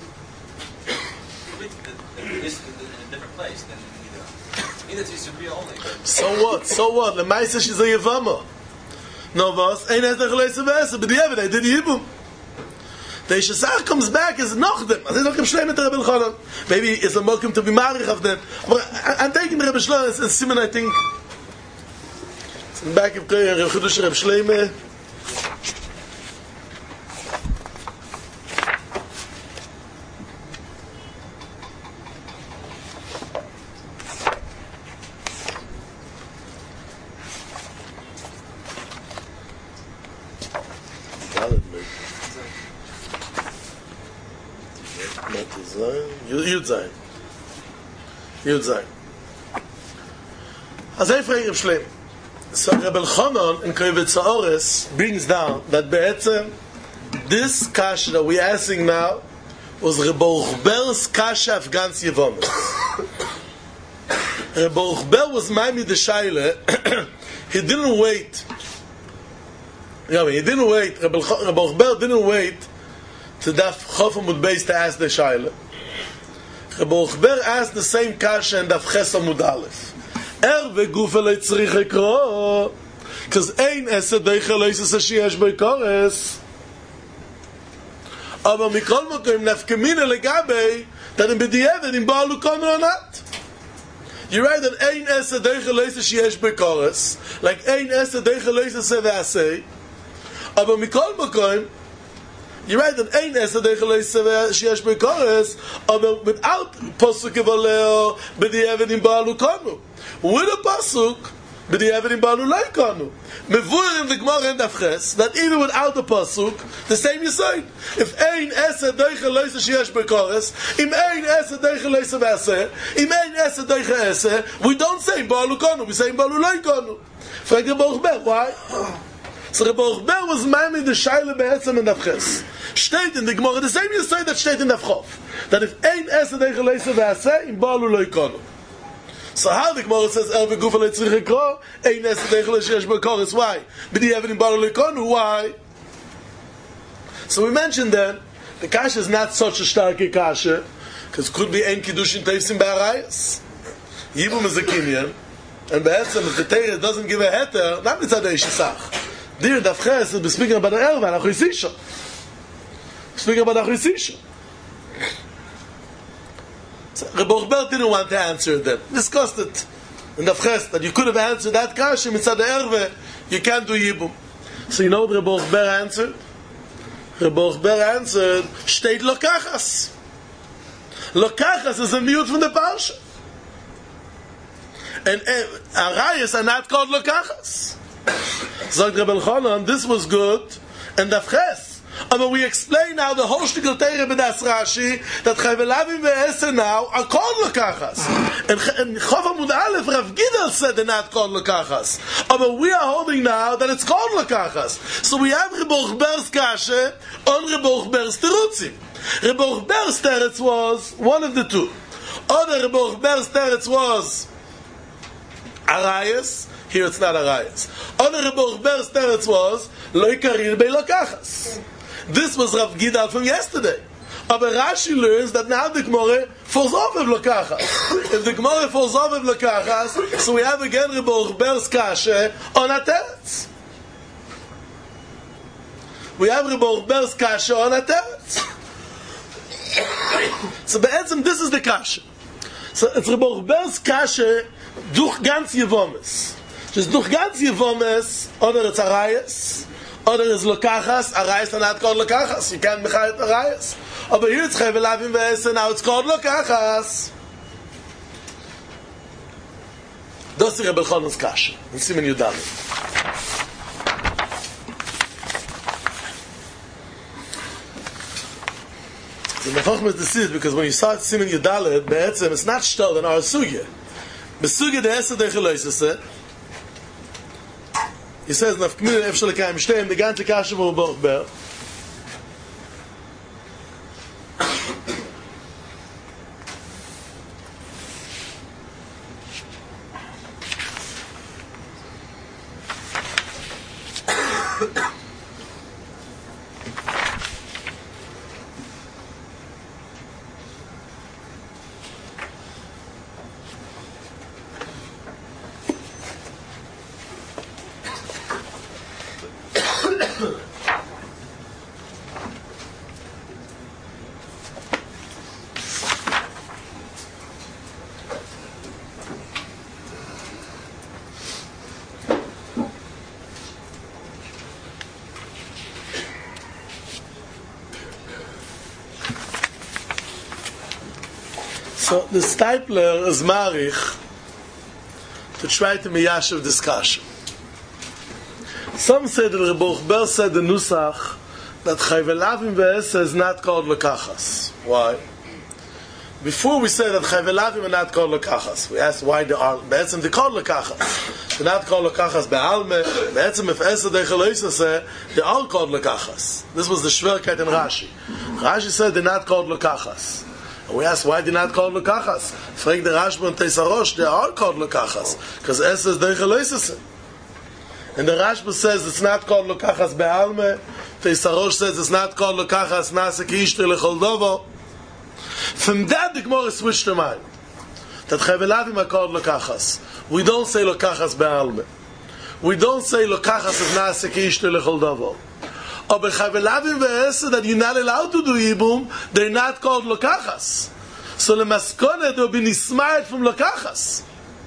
Speaker 3: It's in a different place than either. Either to Supriya only.
Speaker 2: So what? So what? The Maisa she's a Yevama. No was. Ein has the Chaleisa V'esa. But the evidence, I did Yibum. The Shesach comes back as Nochdem. As I know Reb Shleimah to Reb Elchanan. Maybe it's a mokum to be marich of them. But I'm taking Reb Shleimah and Simon, I think. It's in the back of Reb Chidush Reb Shleimah. Yud Zayin. Yud Zayin. As I frage Reb Shleimah. So Rebbe Elchanan in Kovetz Ores brings down that be'etzem this kasha that we're asking now was Rebbe Uchber's kasha of Gans Yevomis. Rebbe Uchber was Maimid the Shaila. He didn't wait. Yeah, he didn't wait. Rebbe Uchber didn't wait to Daf Chof Amud Beis to ask the Shaila. Rebbe Uchber asked the same kasha in Daf Ches Amud Aleph. Er vegufa lo tzrich ekro, because ein esed deicha lo yisas sheyesh bo kores. Aber mikol mokom nafkamina legabei that in b'diavad in ba'alu komer or not. You're right that ein esed deicha lo yisas sheyesh bo kores, like ein esed deicha lo yisas ve'asei. Aber mikol mokom, you're right that ein esed deicha lo yisas sheyesh bo kores, aber without posuk evaleo b'diavad in ba'alu komer. With a pasuk, but the evidence balu leikanu. Mevur in the Gemara in Dafches that even without the pasuk, the same you say. If ein esed deicha loisa sheyesh b'kores, im ein esed deicha loisa v'aseh, im ein esed deicha eseh, we don't say balu kanu, we say balu leikanu. Frag the Baruch Ber, why? So Rebbe Ochber was Maimon the Shaila Be'etzem and Avches. Steht in the Gemara, the same you say that steht in Avchof. That if ein Esed Eichel Eise Ve'aseh, im Baalu Lo Yikonu. So how the Gemara says, El V'Gufa Lo Yitzrich Yikro, ein Esed Eichel Eise Yesh B'Koris. Why? B'di Even im Baalu Lo Yikonu. Why? So we mentioned then, the kasha is not such a starke kasha, because it could be ein Kiddushin Teifsim Be'arayas. Yibum is a Kinyan, and Be'etzem, if the Teire doesn't give a heter, not mitzad Eishisach. Dir Davches is speaking about the Erva, Achu Yisisha. Speaking about Achu Yisisha. So Rebbe Ochber didn't want to answer that. Discussed it in Davches, that you could have answered that kasha, mitzad Erva, you can't do Yibum. So you know what Rebbe Ochber answered? Rebbe Ochber answered, steht Lokachas. Lokachas is a mute from the Parsha. And uh, Arayas are not called Lokachas. Sagt Rebbe Elchanan, this was good, and Davches. But we explain now the whole shtickle Teire b'das Rashi, that Chayvelavim ve'Eser now are called Lokachas. And, and Chov Amud Aleph, Rav Gidel said they're not called Lokachas. But we are holding now that it's called Lokachas. So we have Rebbe Ochber's Kashe on Rebbe Ochber's Terutzim. Rebbe Ochber's Teretz was one of the two. Other Rebbe Ochber's Teretz was Arayas. Here it's not Arayas. Other Rebbe Ochber's Teretz was Lo Yikarir Bei Lokachas. This was Rav Gidal from yesterday. But Rashi learns that now the Gemara falls off of Lokachas. If the Gemara falls off of Lokachas, so we have again Rebbe Ochber's Kashe on a Teretz. We have Rebbe Ochber's Kashe on a Teretz. So be'etzem, this is the Kashe. So it's Rebbe Ochber's Kashe durch ganz Yevomes. Just durch ganz Yevomes, oder it's Arayas, oder it's Lokachas. Arayas are not called Lokachas. You can't mechayet Arayas. But here it's Chayvelavim ve'Eser, now it's called Lokachas. Das ist Rebbe Elchanan's Kashe. In Siman Yudalit. So the Chachma is this is because when you start Siman Yudalit, be'etzem, it's not shtel in our sugya. Besugya de Esed Eichel Eise, he says, Naf K'minin Ef Shel Ekayim Shteim, the ganze Kashe von Rebbe Ochber. So the Stipler is marich to try to miyashiv discussion. Some say that Rebbe Ochber said the Nusach that Chayvelavim ve'Eser is not called Lokachas. Why? Before we say that Chayvelavim are not called Lokachas, we asked why they are. Be'etzem they called Lokachas. They're not called Lokachas be'alme. Be'etzem if Eser Eichel Eise say they are called Lokachas. This was the Shverkeit in Rashi. Rashi said they're not called Lokachas. And we asked why they're not called Lokachas. Frag the Rashba and Teisarosh, they are called Lokachas because Eser is Eichel Eise. And the Rashba says it's not called Lokachas be'alme. Teisarosh says it's not called Lokachas nase ki ishte lechol dovo. From that the Gemara switched their mind. That Chayvelavim are called Lokachas. We don't say Lokachas be'alme. We don't say Lokachas of nase ki ishte lechol dovo. Or Chayvelavim ve'Eser that you're not allowed to do Yibum, they're not called Lokachas. So the maskone they'll be nismayed from Lokachas.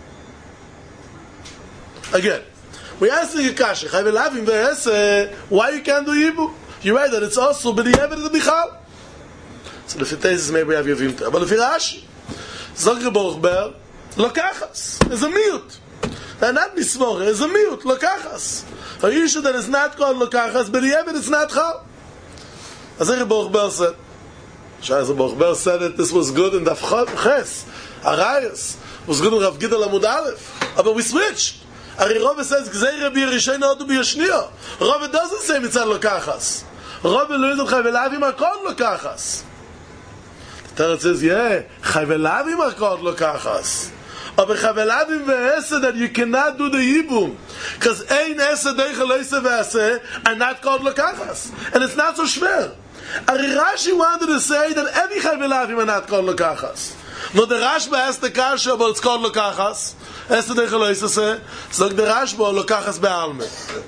Speaker 2: Again, we ask the Kasha, Chayvelavim ve'Eser, why you can't do Yibum? You're right that it's also, but you have it in the Bichal. So the Fitesis maybe have Yavim there. But if you're Rashi, Zog Rebbe Ochber, Lokachas, is a mute. They're not Nismore, is a mute, Lokachas. A issue that is not called Lokachas, but the it's not Chal. As Rebbe Ochber said, Shai Rebbe Ochber said that this was good in Daf Ches, Arayas, was good in Rav Gidel Amud Aleph. But we switched. Ari Rava says, Gzeira b'Yerishayna odu b'Yashniya. Rava doesn't say mitzad lokachas. Rava learns that Chayvelavim are called lokachas. The Torah says, yeah, Chayvelavim are called lokachas. Aber Chayvelavim ve'eseh that you cannot do the Yibum. Because ein eseh deicha leiseh ve'eseh are not called lokachas. And it's not so schwer. Ari Rashi wanted to say that every Chayvelavim are not called lokachas. No, the Rashba asked the Kasha, but it's called lokachas. Eseh deicha leiseh, so the Rashba lokachas be'alme.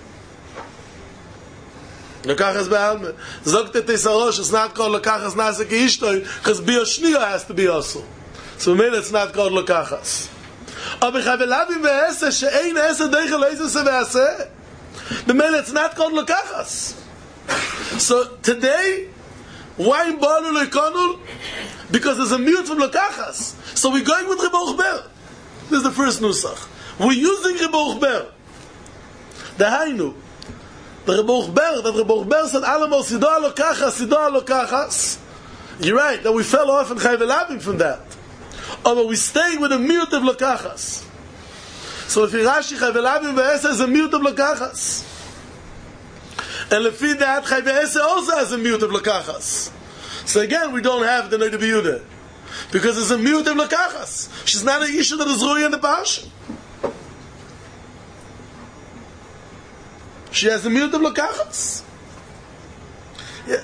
Speaker 2: Lokachas be'alme. Zogt the Tesarosh, it's not called lokachas nase ke'ishtoi, because b'yoshniya has to be also. So maybe it's not called lokachas. Aber Chayvelavim ve'eseh she'ein eseh deicha leiseh ve'aseh. The maybe it's not called lokachas. So today, why in Balu Lekonul? Because there's a mute from lokachas. So we're going with Reb Ber. This is the first nusach. We're using Reb Ber. The Hainu. The Reb Ber, that Reb Ber said, Alamo, Sidoa lokachas, Sidoa lokachas. You're right, that we fell off in Chayvelavim from that. Oh, but we stay with a mute of lokachas. So if Rashi Chayvelavim ve'eseh is a mute of lokachas. And lefi that Chai ve'eseh also has a mute of lokachas. So again, we don't have the Noida B'Yudah. Because it's a mute of lokachas. She's not an issue that is ruy in the parsha. She has a mute of lokachas. Yeah.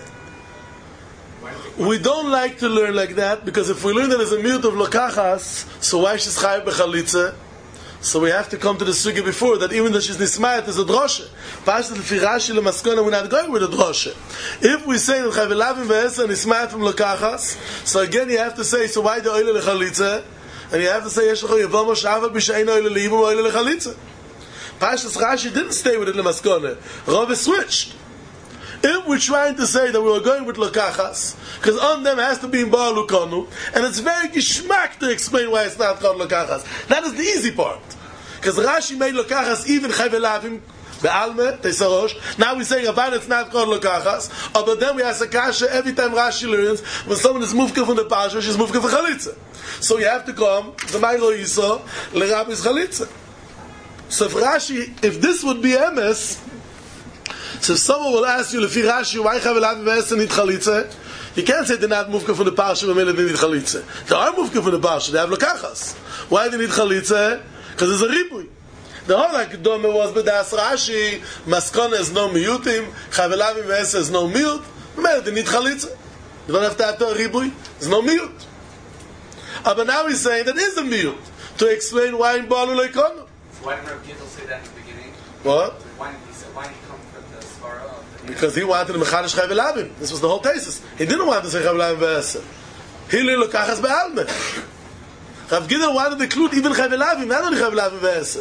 Speaker 2: We don't like to learn like that, because if we learn that there's a mute of lokachas, so why she's chayav b'chalitza? So we have to come to the sugi before that even though she's nismayat, there's a droshe. Pashtat lefi Rashi lemaskona, we're not going with a droshe. If we say that Chayvelavim ve'eseh nismayat from lokachas, so again you have to say, so why the oile lechalitza? And you have to say, yesh lecho yevama sh'aval b'she'ein oile le'ibum oile lechalitza. Pashtat Rashi didn't stay with it lemaskona. Rava switched. If we're trying to say that we were going with lokachas, because on them has to be in Baal Lukonu, and it's very geschmack to explain why it's not called lokachas. That is the easy part. Because Rashi made lokachas even Chayvelavim be'alme, Tesarosh. Now we're saying about it's not called lokachas, but then we ask a kasha every time Rashi learns, when someone is mufka from the parsha, she's mufka for chalitza. So you have to come, the Mayro Yiso, l'Rabbi's chalitza. So if Rashi, if this would be emes, so if someone will ask you, lefi Rashi, why Chayvelavim ve'eseh nit chalitza? You can't say they're not mufka from the parsha, when they need chalitza. They are mufka from the parsha, they have lokachas. Why they need chalitza? Because there's a ribui. The whole Akdome was b'das Rashi, Maskona is no miyutim, Chayvelavim ve'eseh is no miyut. Remember, they need chalitza. You don't have to have a ribui. There's no miyut. But now he's saying that is a miyut, to explain why in Baal Leikonu.
Speaker 3: Why did Rav Gidel say that in the beginning?
Speaker 2: What?
Speaker 3: Why did he say, why did he come from the svara of the...
Speaker 2: Because he wanted to mechadish Chayvelavim. This was the whole thesis. He didn't want to say Chayvelavim ve'eseh. He learned lokachas be'alme. Rav Gidel wanted to include even Chayvelavim, not only Chayvelavim ve'eseh.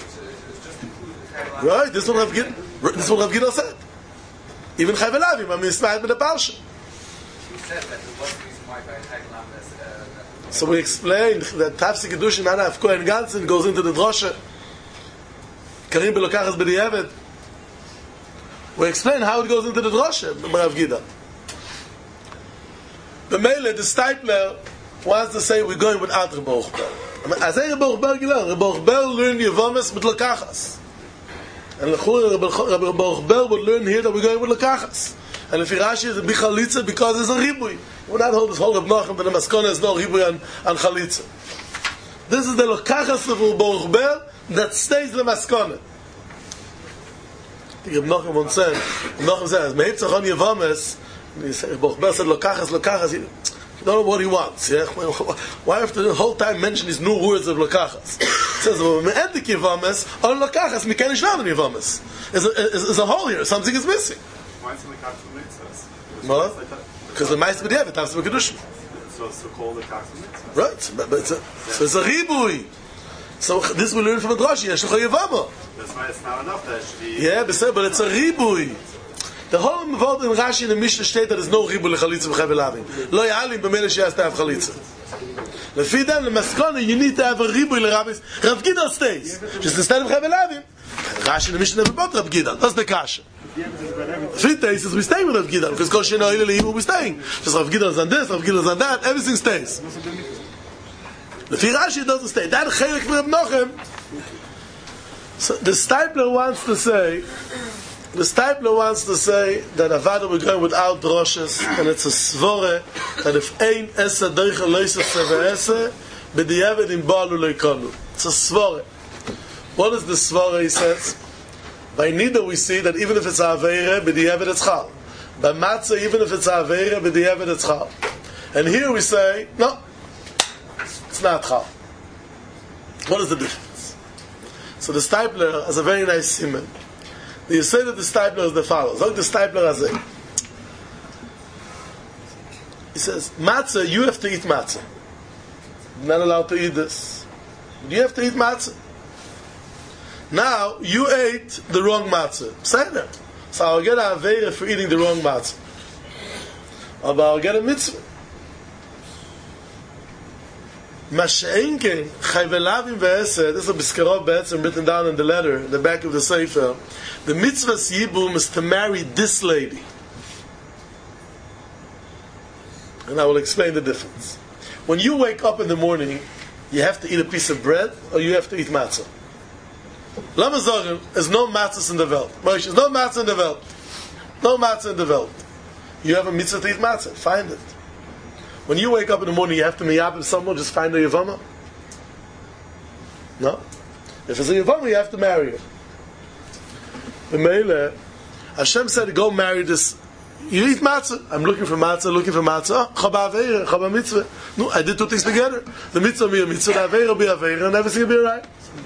Speaker 2: Right, this is what Rav Gidel, this is what Rav Gidel said. Even Chayvelavim, I mean, it's not with the parsha.
Speaker 3: He said that there was a reason why by Chayvelavim.
Speaker 2: So we explained that Tafsi Kedushin Anav Kohen Gansen goes into the drosha. Karim belokachas b'diavad. We explain how it goes into the drosha, Rav Gidel. The Mele, the Stipler, wants to say we're going with Ad Reb Ber. As a Reb Ber Gilal, Reb Ber learned Yevomes with lokachas. And Reb Ber would learn here that we're going with lokachas. And if Rashi is a bichalitza because there's a ribui. We're not hold this whole Reb Nachum, but the Maskona is no ribui on, on chalitza. This is the lokachas of Reb Ber that stays the Maskona. I think Reb Nachum once said, Reb Nachum says, Mehitzach on Yevomes, Reb Ber said lokachas, lokachas, you don't know what he wants. Yeah? Why have to the whole time mention these new words of lokachas? It says, "Me'edik yivames on lokachas mikenish shnaden yivames." There's a hole here. Something is missing.
Speaker 5: Why is it like mitzvahs?
Speaker 2: What? Because the ma'aseh b'diavad has to be kedushin.
Speaker 5: So it's to call the kax mitzvahs.
Speaker 2: Right. But, but it's a, so it's a ribui. So this we learn from a drashi. Yesh lecha yivama.
Speaker 5: That's why it's not enough that it should be.
Speaker 2: Yeah, but it's a ribui. The whole involved in Rashi in the Mishnah state that there's no ribui lechalitza v'chayvelavim. Lo yalim b'mele she has to have chalitza. Lefi them, the Maskona, you need to have a ribui l'rabbis. Rav Gidel stays. Just instead of chayvelavim, Rashi in the Mishnah never bought Rav Gidel. That's the kasha. Lefi says we stay with Rav Gidel because kol she'no ilei le'imu we staying. Just Rav Gidel is on this, Rav Gidel is on that. Everything stays. Lefi Rashi doesn't stay. That chelik for Rav Nochem. So the Stipler wants to say, the Stipler wants to say that Avada we're going without droshes, and it's a svore that if ein esse doiche loise seve esse, b'diavad in balu leikonu. It's a svore. What is the svore, he says? By Nida we see that even if it's Aveire, b'diavad it's chal. By Matzah, even if it's Aveire, b'diavad it's chal. And here we say, no, it's not chal. What is the difference? So the Stipler has a very nice simon. You say that the Stipler is the follows. Look, the Stipler has it. He says, matzah, you have to eat matzah. You're not allowed to eat this. But you have to eat matzah. Now, you ate the wrong matzah. Say that. So I'll get a aveira for eating the wrong matzah. But I'll get a mitzvah. Masha'enken, chayvelavim ve'esed, this is a biskarov be'etzim written down in the letter, in the back of the sefer. The mitzvah's yibum is to marry this lady. And I will explain the difference. When you wake up in the morning, you have to eat a piece of bread, or you have to eat matzah. Lama Zogan, there's no matzahs in the world. Moshe, there's no matzah in the world. No matzah in the world. You have a mitzvah to eat matzah. Find it. When you wake up in the morning, you have to miyabim someone, just find a yavama? No? If it's a yavama, you have to marry her. The Meile, Hashem said, go marry this. You eat matzah. I'm looking for matzah, looking for matzah. Chaba aveira, chaba mitzvah. No, I did two things together. The mitzvah be a mitzvah, the aveira be a aveira, and everything will be right.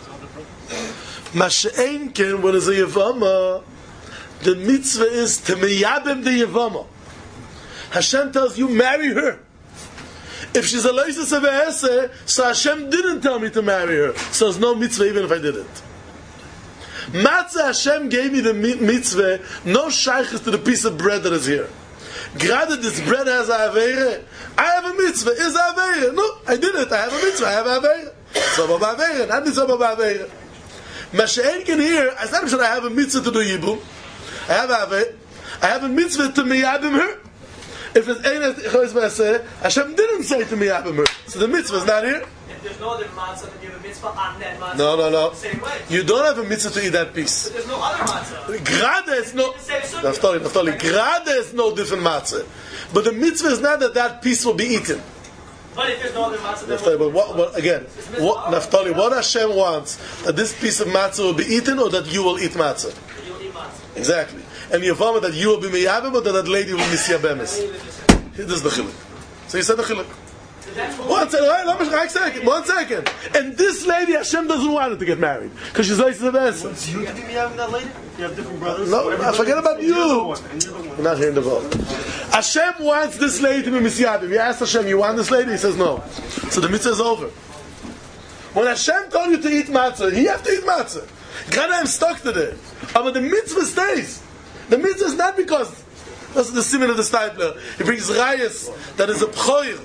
Speaker 2: Masha'en ken, when it's a yavama, the mitzvah is to miyabim the yavama. Hashem tells you, marry her. If she's a loisa sevehese, so Hashem didn't tell me to marry her. So there's no mitzvah even if I did it. Matzah, Hashem gave me the mitzvah, no shaykhs to the piece of bread that is here. Granted, this bread has a aveire. I have a mitzvah. Is a aveire? No, I did it. I have a mitzvah. I have a aveire. So ba aveire. Not mitzvah ba aveire. Masha'en can hear. I said I have a mitzvah to do yibum. I have a aveire. I have a mitzvah to miyabim her. If it's ain't Chois B'aseh, Hashem didn't say to me, Abimur. So the mitzvah is not here.
Speaker 4: If there's no other matzah, then you have a mitzvah on that matzah.
Speaker 2: No, no, no.
Speaker 4: The same way.
Speaker 2: You don't have a mitzvah to eat that piece.
Speaker 4: But there's no other matzah.
Speaker 2: Grade is no. Naftali, Naftali. Grade is no different matzah. But the mitzvah is not that that piece will be eaten.
Speaker 4: But if there's no other matzah, then
Speaker 2: Naftali, but what, what, again, what, Naftali, what Hashem wants, that this piece of matzah will be eaten or that you will eat matzah?
Speaker 4: you'll eat matzah.
Speaker 2: Exactly. And you vomit that you will be miyabim or that that lady will be misyabemis. This is the chiluk. So you said the chiluk. One second, right? Let me one second. One second. And this lady, Hashem doesn't want her to get married because she's like the best.
Speaker 5: Want you to be having that lady? You have different brothers.
Speaker 2: No, I forget about you. We're not hearing the vote. Hashem wants this lady to be misyabim. You ask Hashem, you want this lady? He says no. So the mitzvah is over. When Hashem told you to eat matzah, you have to eat matzah. Grana, I'm stuck to there. But the mitzvah stays. The mitzvah is not because. That's the simon of the Stipler. He brings rayas that is a pchoir.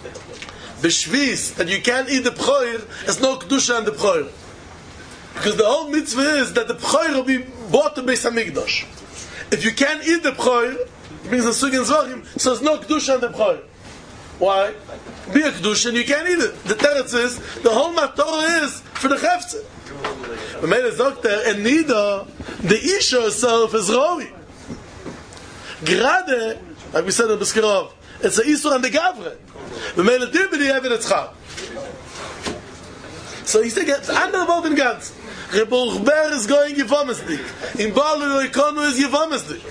Speaker 2: B'shvis, that you can't eat the pchoir, there's no kedusha on the pchoir. Because the whole mitzvah is that the pchoir will be bought to Beis HaMikdash. If you can't eat the pchoir, it means the sugin zvachim, so there's no kedusha on the pchoir. Why? Be a kedusha and you can't eat it. The teretz is, the whole matorah is for the chefze. The man is doctor, and neither the isha herself is roi. Grade, like we said in Beskirov, it's a Isur on the Gavre. The male did be have it chal. So he said, it's under the in Gans. Rebbe Ber is going Yevamesdik. In Baal Eikonu is Yevamesdik.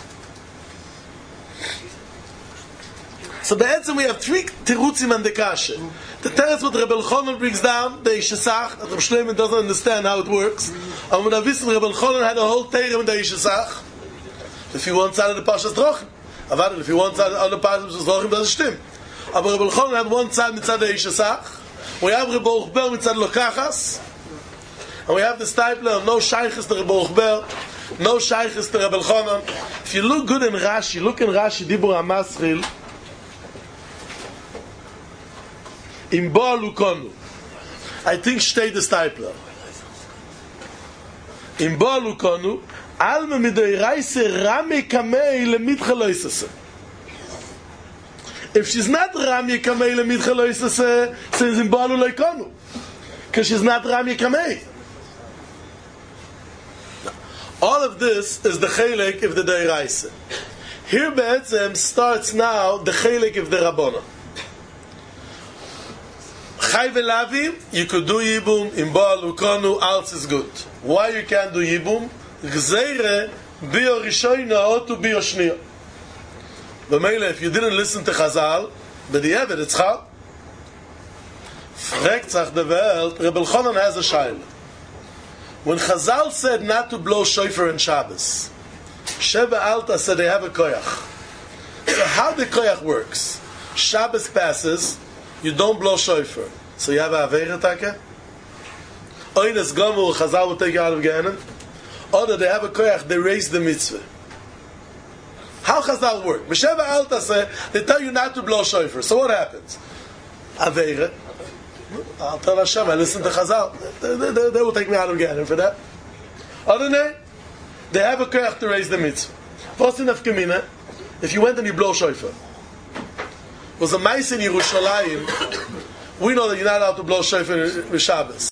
Speaker 2: So the answer we have three terutzim and the kashe. The teretz what Rebbe Elchanan brings down, the Yishesach, that Rebbe Shleiman doesn't understand how it works. And when I wissen, Rebbe Elchanan had a whole teirem in the Yishesach. If you want side of the Pashas Drochim. Avadil, if you want side of the Pashas Drochim, doesn't stim. Aber Rebbe Elchanan had one side mitzad the Yishesach. We have Rebbe Ochber mitzad Lokachas. And we have the Stipler, no Shaykhis to Rebbe Ochber, no Shaykhis to Rebbe Elchanan. If you look good in Rashi, look in Rashi, Dibur HaMaschil, in Baal Ukonu. I think stay the Stipler. In Baal Ukonu, Alma midoiraise rami kamei lemitcha loisase. If she's not rami kamei lemitcha loisase, since in Baal Ukonu, because she's not rami kamei. All of this is the chelik of the Deiraisa. Here Be'etzem starts now the chelik of the Rabbona. Chai ve'lavim, you could do Yibum, in Baal Ukonu, else is good. Why you can't do Yibum? Gzeire, biyo rishoyna, otu biyo shniya. B'meile, if you didn't listen to Chazal, b'di'evet, it's chal. Fragt sich the Welt, Rebbe Elchanan has a shaila. When Chazal said not to blow shofar in Shabbos, Sheva Alta said they have a koyach. So how the koyach works? Shabbos passes, you don't blow shofar. So you have a Aveira Taka? Oynes Gomu, Chazal will take you out of Gehenim? Or that they have a koyach, they raise the mitzvah. How Chazal work? Sheva Alta said, they tell you not to blow shofar. So what happens? Aveira. I'll tell Hashem, I listen to Chazal. They, they, they, they will take me out of Gehenim for that. Other than they have a koyach to raise the mitzvah. What's enough kamina? If you went and you blow shofar, was a mice in Yerushalayim. We know that you're not allowed to blow shofar in Shabbos.